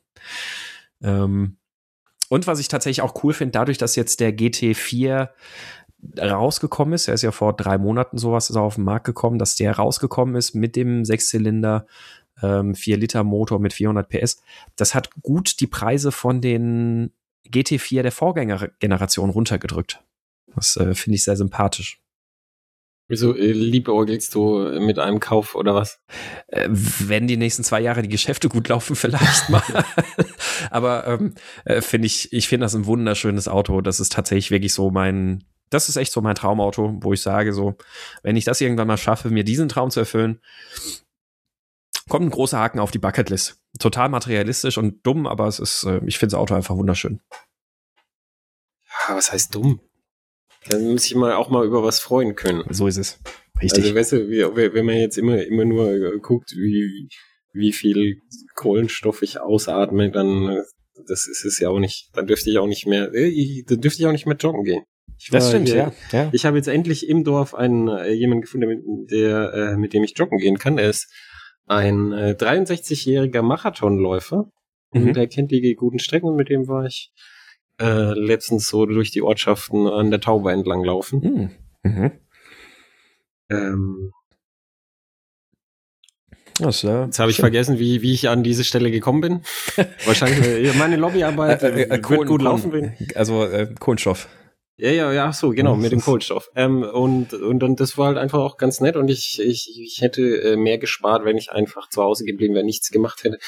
Und was ich tatsächlich auch cool finde, dadurch, dass jetzt der GT4 rausgekommen ist, er ist ja vor 3 Monaten sowas, ist er auf den Markt gekommen, dass der rausgekommen ist mit dem Sechszylinder 4 Liter Motor mit 400 PS. Das hat gut die Preise von den GT4 der Vorgängergeneration runtergedrückt. Das finde ich sehr sympathisch. Wieso liebäugelst du mit einem Kauf oder was? Wenn die nächsten 2 Jahre die Geschäfte gut laufen, vielleicht mal. Aber ich finde das ein wunderschönes Auto. Das ist tatsächlich wirklich so das ist echt so mein Traumauto, wo ich sage so, wenn ich das irgendwann mal schaffe, mir diesen Traum zu erfüllen, kommt ein großer Haken auf die Bucketlist. Total materialistisch und dumm, aber es ist, ich finde das Auto einfach wunderschön. Ja, was heißt dumm? Da muss ich auch mal über was freuen können. So ist es. Richtig. Also, weißt du, wenn man jetzt immer nur guckt, wie viel Kohlenstoff ich ausatme, dann das ist es ja auch nicht, dann dürfte ich auch nicht mehr joggen gehen. Das stimmt, ja. Ich habe jetzt endlich im Dorf jemanden gefunden, mit dem ich joggen gehen kann. Er ist ein 63-jähriger Marathonläufer. Und der kennt die guten Strecken und mit dem war ich letztens so durch die Ortschaften an der Tauber entlang laufen. Jetzt habe ich vergessen, wie ich an diese Stelle gekommen bin. Wahrscheinlich meine Lobbyarbeit wird gut laufen bin. Also Kohlenstoff. Ja, so, genau, mit dem Kohlenstoff. Und dann, das war halt einfach auch ganz nett und ich hätte mehr gespart, wenn ich einfach zu Hause geblieben wäre, nichts gemacht hätte.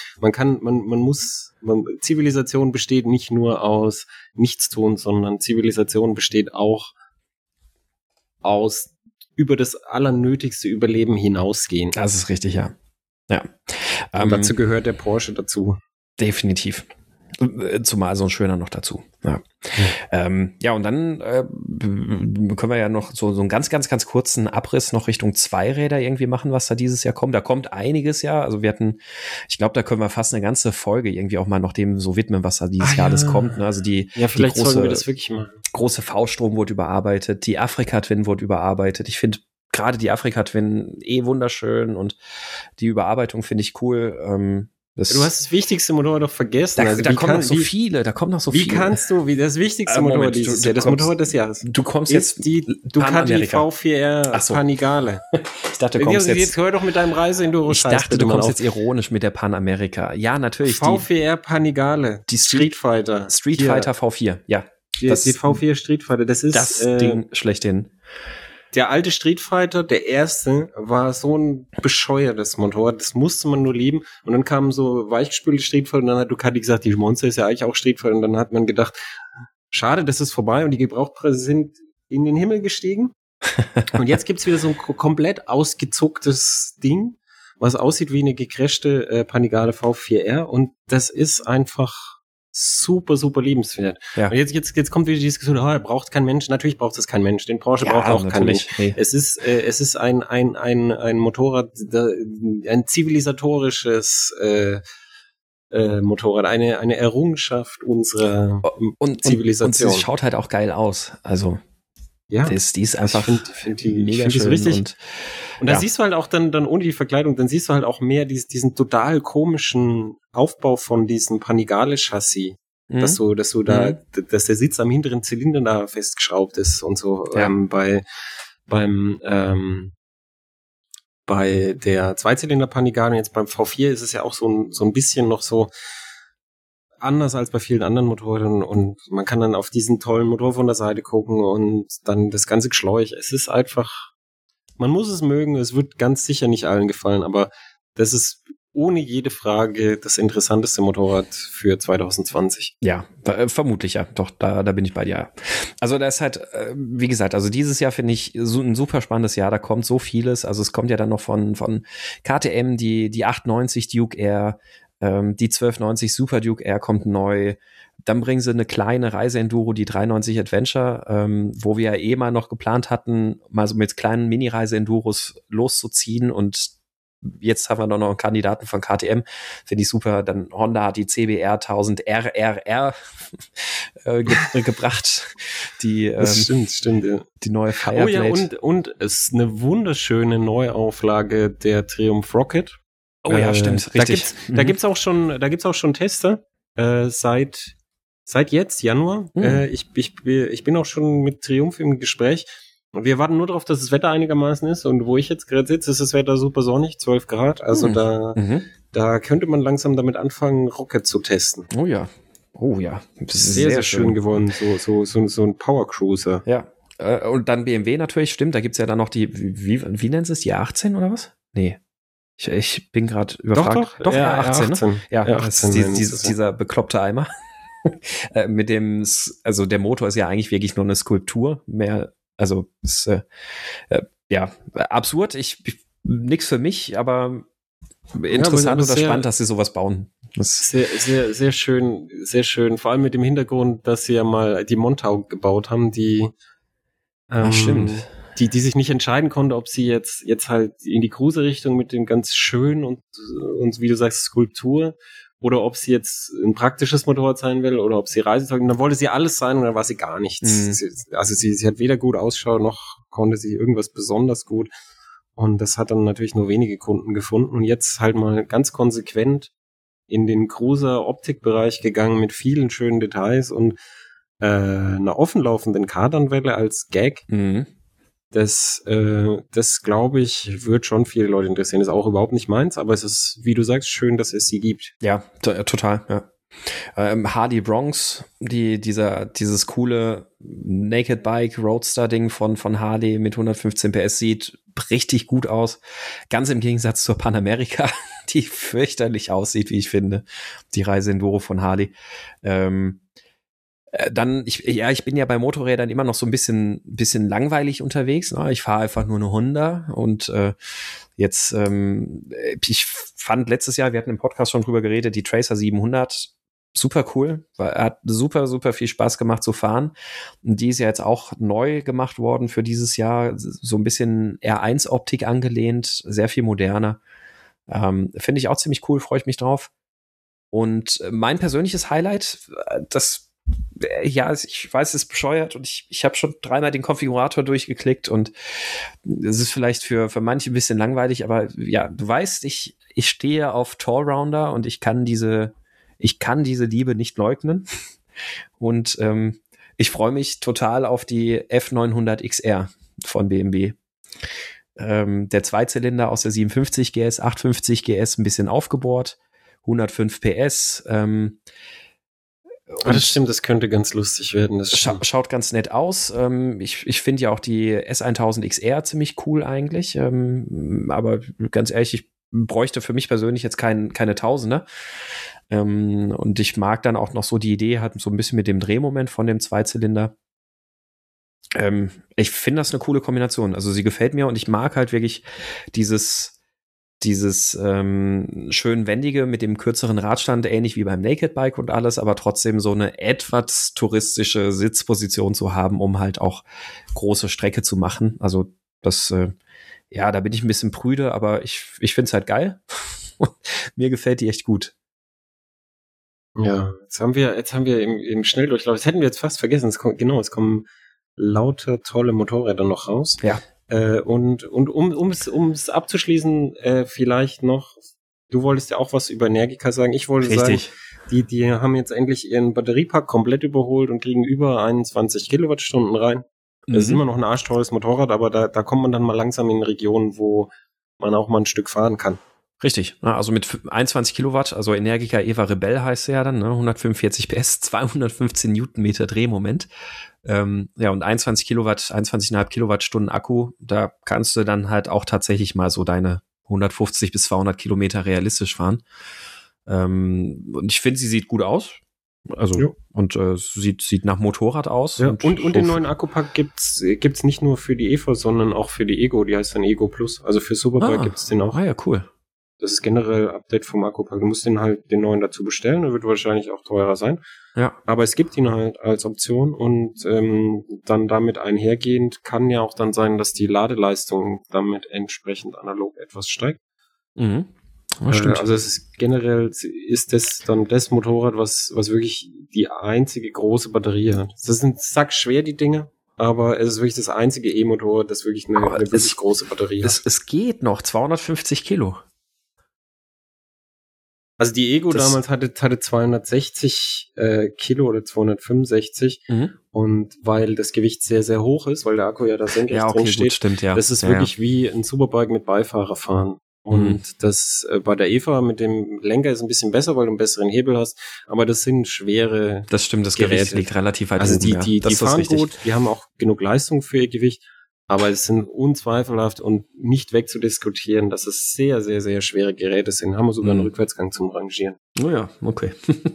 Zivilisation besteht nicht nur aus Nichtstun, sondern Zivilisation besteht auch aus über das allernötigste Überleben hinausgehen. Das ist richtig, ja. Und dazu gehört der Porsche dazu. Definitiv. Zumal so ein schöner noch dazu. Ja, ja, und dann können wir ja noch so einen ganz, ganz, ganz kurzen Abriss noch Richtung Zweiräder irgendwie machen, was da dieses Jahr kommt. Da kommt einiges ja. Also ich glaube, da können wir fast eine ganze Folge irgendwie auch mal noch dem so widmen, was da dieses Jahr alles kommt. Ne? Also vielleicht sollten wir das wirklich machen. Große V-Strom wurde überarbeitet, die Afrika-Twin wurde überarbeitet. Ich finde gerade die Afrika-Twin wunderschön und die Überarbeitung finde ich cool. Du hast das wichtigste Motorrad doch vergessen. Da kommen noch so viele. Wie kannst du, wie das wichtigste Motorrad dieses Jahr, das Motorrad des Jahres? Du kommst jetzt die Ducati V4R Panigale. Ich dachte, du kommst jetzt hör doch mit deinem Reise-Enduro-Scheiß. Ich dachte, du kommst jetzt ironisch mit der Pan-America. Ja, natürlich. V4R Panigale. Die Street Fighter V4, ja. Die V4 Street Fighter, das ist das Ding schlechthin. Der alte Street Fighter, der erste, war so ein bescheuertes Motorrad, das musste man nur lieben. Und dann kamen so weichgespülte Street Fighter und dann hat Ducati gesagt, die Monster ist ja eigentlich auch Street Fighter. Und dann hat man gedacht, schade, das ist vorbei und die Gebrauchtpreise sind in den Himmel gestiegen. Und jetzt gibt's wieder so ein komplett ausgezucktes Ding, was aussieht wie eine gecrashte Panigale V4R und das ist einfach super, super liebenswert. Ja. Und jetzt kommt wieder die Diskussion, braucht kein Mensch. Natürlich braucht es kein Mensch. Den Porsche braucht auch kein Mensch. Nee. Es ist ein Motorrad, ein zivilisatorisches Motorrad, eine Errungenschaft unserer Zivilisation. Und es schaut halt auch geil aus. Also ja, die ist einfach mega schön. Richtig. Und da siehst du halt auch dann ohne die Verkleidung, dann siehst du halt auch mehr diesen total komischen Aufbau von diesem Panigale-Chassis. Dass du da, dass der Sitz am hinteren Zylinder da festgeschraubt ist und so. Ja. Bei der Zweizylinder Panigale, jetzt beim V4 ist es ja auch so ein bisschen noch so anders als bei vielen anderen Motorrädern und man kann dann auf diesen tollen Motor von der Seite gucken und dann das ganze Geschläuch. Es ist einfach, man muss es mögen, es wird ganz sicher nicht allen gefallen, aber das ist ohne jede Frage das interessanteste Motorrad für 2020. Ja, vermutlich ja. Doch, da bin ich bei dir. Also da ist halt, wie gesagt, also dieses Jahr finde ich so ein super spannendes Jahr. Da kommt so vieles. Also es kommt ja dann noch von KTM die 890 Duke Air, die 1290 Super Duke Air kommt neu. Dann bringen sie eine kleine Reise-Enduro, die 390 Adventure, wo wir ja mal noch geplant hatten, mal so mit kleinen Mini-Reise-Enduros loszuziehen. Und jetzt haben wir noch einen Kandidaten von KTM. Finde ich super. Dann Honda hat die CBR 1000 RRR gebracht. Das stimmt, ja. Die neue Fireblade. Oh ja, und es ist eine wunderschöne Neuauflage der Triumph Rocket. Oh ja, stimmt, richtig. Da gibt's auch schon Tester seit jetzt Januar. Ich bin auch schon mit Triumph im Gespräch. Wir warten nur darauf, dass das Wetter einigermaßen ist. Und wo ich jetzt gerade sitze, ist das Wetter super sonnig, 12 Grad. Also da könnte man langsam damit anfangen, Rocket zu testen. Oh ja. Das ist sehr schön geworden. So ein Power Cruiser. Ja. Und dann BMW natürlich, stimmt. Da gibt's ja dann noch die, wie nennt es, die A18 oder was? Nee. Ich bin gerade überfragt. Doch, R18, ne? Ja, R18 das ist dieser bekloppte Eimer. Mit dem, also der Motor ist ja eigentlich wirklich nur eine Skulptur. Mehr, also ist, ja, absurd. Nix für mich, aber interessant oder spannend, dass sie sowas bauen. Sehr, sehr, sehr schön, sehr schön. Vor allem mit dem Hintergrund, dass sie ja mal die Montau gebaut haben, die stimmt. Die sich nicht entscheiden konnte, ob sie jetzt halt in die Cruiser-Richtung mit dem ganz schön und wie du sagst, Skulptur, oder ob sie jetzt ein praktisches Motorrad sein will, oder ob sie Reisezeug, und dann wollte sie alles sein, und dann war sie gar nichts. Sie hat weder gut Ausschau, noch konnte sie irgendwas besonders gut, und das hat dann natürlich nur wenige Kunden gefunden, und jetzt halt mal ganz konsequent in den Cruiser-Optikbereich gegangen mit vielen schönen Details und einer offenlaufenden Kardanwelle als Gag. Das glaube ich, wird schon viele Leute interessieren. Das ist auch überhaupt nicht meins, aber es ist, wie du sagst, schön, dass es sie gibt. Ja, total, ja. Hardy Bronx, dieses coole Naked Bike Roadster Ding von Harley mit 115 PS sieht richtig gut aus. Ganz im Gegensatz zur Pan America, die fürchterlich aussieht, wie ich finde. Die Reise Enduro von Harley. Dann, ich bin ja bei Motorrädern immer noch so ein bisschen langweilig unterwegs. Ne? Ich fahre einfach nur eine Honda und jetzt, ich fand letztes Jahr, wir hatten im Podcast schon drüber geredet, die Tracer 700 super cool, weil er hat super, super viel Spaß gemacht zu fahren. Und die ist ja jetzt auch neu gemacht worden für dieses Jahr, so ein bisschen R1-Optik angelehnt, sehr viel moderner. Finde ich auch ziemlich cool, freue ich mich drauf. Und mein persönliches Highlight, ich weiß, es ist bescheuert und ich habe schon 3-mal den Konfigurator durchgeklickt und es ist vielleicht für manche ein bisschen langweilig, aber ja, du weißt, ich stehe auf Allrounder und ich kann diese Liebe nicht leugnen. Und ich freue mich total auf die F900 XR von BMW. Der Zweizylinder aus der 750 GS, 850 GS, ein bisschen aufgebohrt, 105 PS. Das stimmt, das könnte ganz lustig werden. Das schaut ganz nett aus. Ich finde ja auch die S1000 XR ziemlich cool eigentlich. Aber ganz ehrlich, ich bräuchte für mich persönlich jetzt keine Tausender. Und ich mag dann auch noch so die Idee, hat so ein bisschen mit dem Drehmoment von dem Zweizylinder. Ich finde das eine coole Kombination. Also sie gefällt mir und ich mag halt wirklich dieses schön wendige mit dem kürzeren Radstand, ähnlich wie beim Naked Bike und alles, aber trotzdem so eine etwas touristische Sitzposition zu haben, um halt auch große Strecke zu machen. Also das, da bin ich ein bisschen prüde, aber ich finde es halt geil. Mir gefällt die echt gut. Ja, jetzt haben wir im Schnelldurchlauf, das hätten wir jetzt fast vergessen, es kommen lauter tolle Motorräder noch raus. Ja. Und um es abzuschließen, vielleicht noch, du wolltest ja auch was über Energica sagen. Ich wollte sagen, die haben jetzt endlich ihren Batteriepack komplett überholt und kriegen über 21 Kilowattstunden rein. Das ist immer noch ein arschteures Motorrad, aber da kommt man dann mal langsam in Regionen, wo man auch mal ein Stück fahren kann. Richtig, also mit 21 Kilowatt, also Energica Eva Rebelle heißt sie ja dann, ne? 145 PS, 215 Newtonmeter Drehmoment. Und 21,5 Kilowattstunden Akku, da kannst du dann halt auch tatsächlich mal so deine 150 bis 200 Kilometer realistisch fahren. Und ich finde, sie sieht gut aus. Also, ja. Und sieht nach Motorrad aus. Ja. Und den neuen Akkupack gibt's nicht nur für die Evo, sondern auch für die Ego, die heißt dann Ego Plus. Also für Superbike gibt's den auch. Ah ja, cool. Das ist generell Update vom Akkupack. Du musst den neuen dazu bestellen, der wird wahrscheinlich auch teurer sein. Ja. Aber es gibt ihn halt als Option und dann damit einhergehend kann ja auch dann sein, dass die Ladeleistung damit entsprechend analog etwas steigt. Mhm. Das stimmt. Also es ist generell ist das dann das Motorrad, was wirklich die einzige große Batterie hat. Das sind sackschwer, die Dinge. Aber es ist wirklich das einzige E-Motorrad, das wirklich eine wirklich große Batterie hat. Es geht noch, 250 Kilo. Also die Ego damals hatte 260 Kilo oder 265 und weil das Gewicht sehr, sehr hoch ist, weil der Akku ja da senkrecht drin steht, gut, stimmt, ja. Das ist wirklich wie ein Superbike mit Beifahrer fahren. Und das bei der Eva mit dem Lenker ist ein bisschen besser, weil du einen besseren Hebel hast, aber das sind schwere Das stimmt, das Geräte. Gewicht liegt relativ weit also oben. Die fahren gut, die haben auch genug Leistung für ihr Gewicht, aber es sind unzweifelhaft und nicht wegzudiskutieren, dass es sehr, sehr, sehr schwere Geräte sind. Haben wir sogar einen Rückwärtsgang zum Rangieren. Oh ja, okay.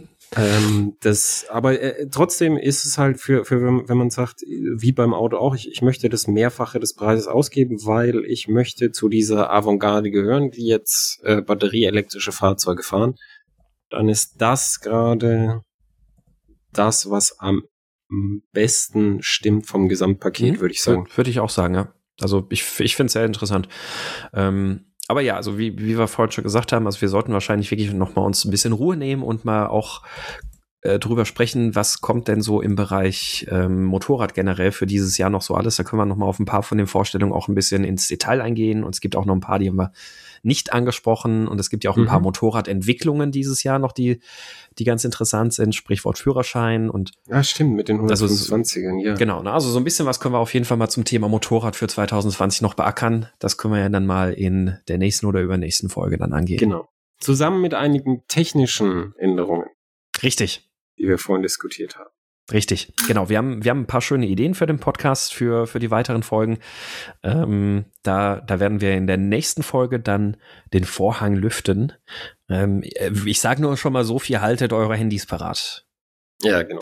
Trotzdem ist es halt wenn man sagt, wie beim Auto auch, ich möchte das Mehrfache des Preises ausgeben, weil ich möchte zu dieser Avantgarde gehören, die jetzt batterieelektrische Fahrzeuge fahren. Dann ist das gerade das, was am besten stimmt vom Gesamtpaket, würde ich sagen. Würde ich auch sagen, ja. Also ich finde es sehr interessant. Aber ja, also wie wir vorhin schon gesagt haben, also wir sollten wahrscheinlich wirklich noch mal uns ein bisschen Ruhe nehmen und mal auch drüber sprechen, was kommt denn so im Bereich Motorrad generell für dieses Jahr noch so alles. Da können wir noch mal auf ein paar von den Vorstellungen auch ein bisschen ins Detail eingehen. Und es gibt auch noch ein paar, die haben wir nicht angesprochen. Und es gibt ja auch ein paar Motorradentwicklungen dieses Jahr noch, die ganz interessant sind. Sprichwort Führerschein und ja, stimmt, mit den 125ern, ja. Genau, also so ein bisschen was können wir auf jeden Fall mal zum Thema Motorrad für 2020 noch beackern. Das können wir ja dann mal in der nächsten oder übernächsten Folge dann angehen. Genau. Zusammen mit einigen technischen Änderungen. Richtig. Die wir vorhin diskutiert haben. Richtig, genau. Wir haben ein paar schöne Ideen für den Podcast, für die weiteren Folgen. Da werden wir in der nächsten Folge dann den Vorhang lüften. Ich sage nur schon mal so viel, haltet eure Handys parat. Ja, genau.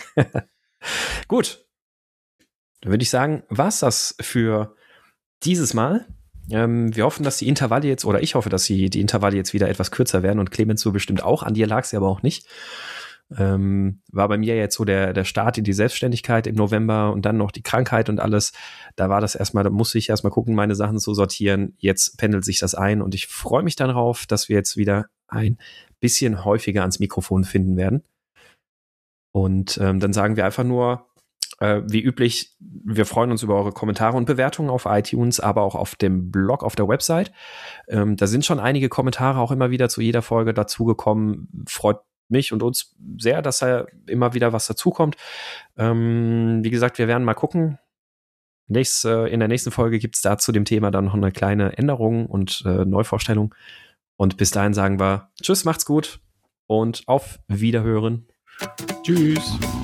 Gut. Dann würde ich sagen, war's das für dieses Mal. Wir hoffen, dass die Intervalle jetzt, oder ich hoffe, dass die Intervalle jetzt wieder etwas kürzer werden und Clemens so bestimmt auch. An dir lag es aber auch nicht. War bei mir jetzt so der Start in die Selbstständigkeit im November und dann noch die Krankheit und alles. Da musste ich erstmal gucken, meine Sachen zu sortieren. Jetzt pendelt sich das ein und ich freue mich darauf, dass wir jetzt wieder ein bisschen häufiger ans Mikrofon finden werden. Und dann sagen wir einfach nur, wie üblich, wir freuen uns über eure Kommentare und Bewertungen auf iTunes, aber auch auf dem Blog, auf der Website. Da sind schon einige Kommentare auch immer wieder zu jeder Folge dazugekommen. Freut mich und uns sehr, dass da immer wieder was dazukommt. Wie gesagt, wir werden mal gucken. In der nächsten Folge gibt es da zu dem Thema dann noch eine kleine Änderung und Neuvorstellung. Und bis dahin sagen wir Tschüss, macht's gut und auf Wiederhören. Tschüss.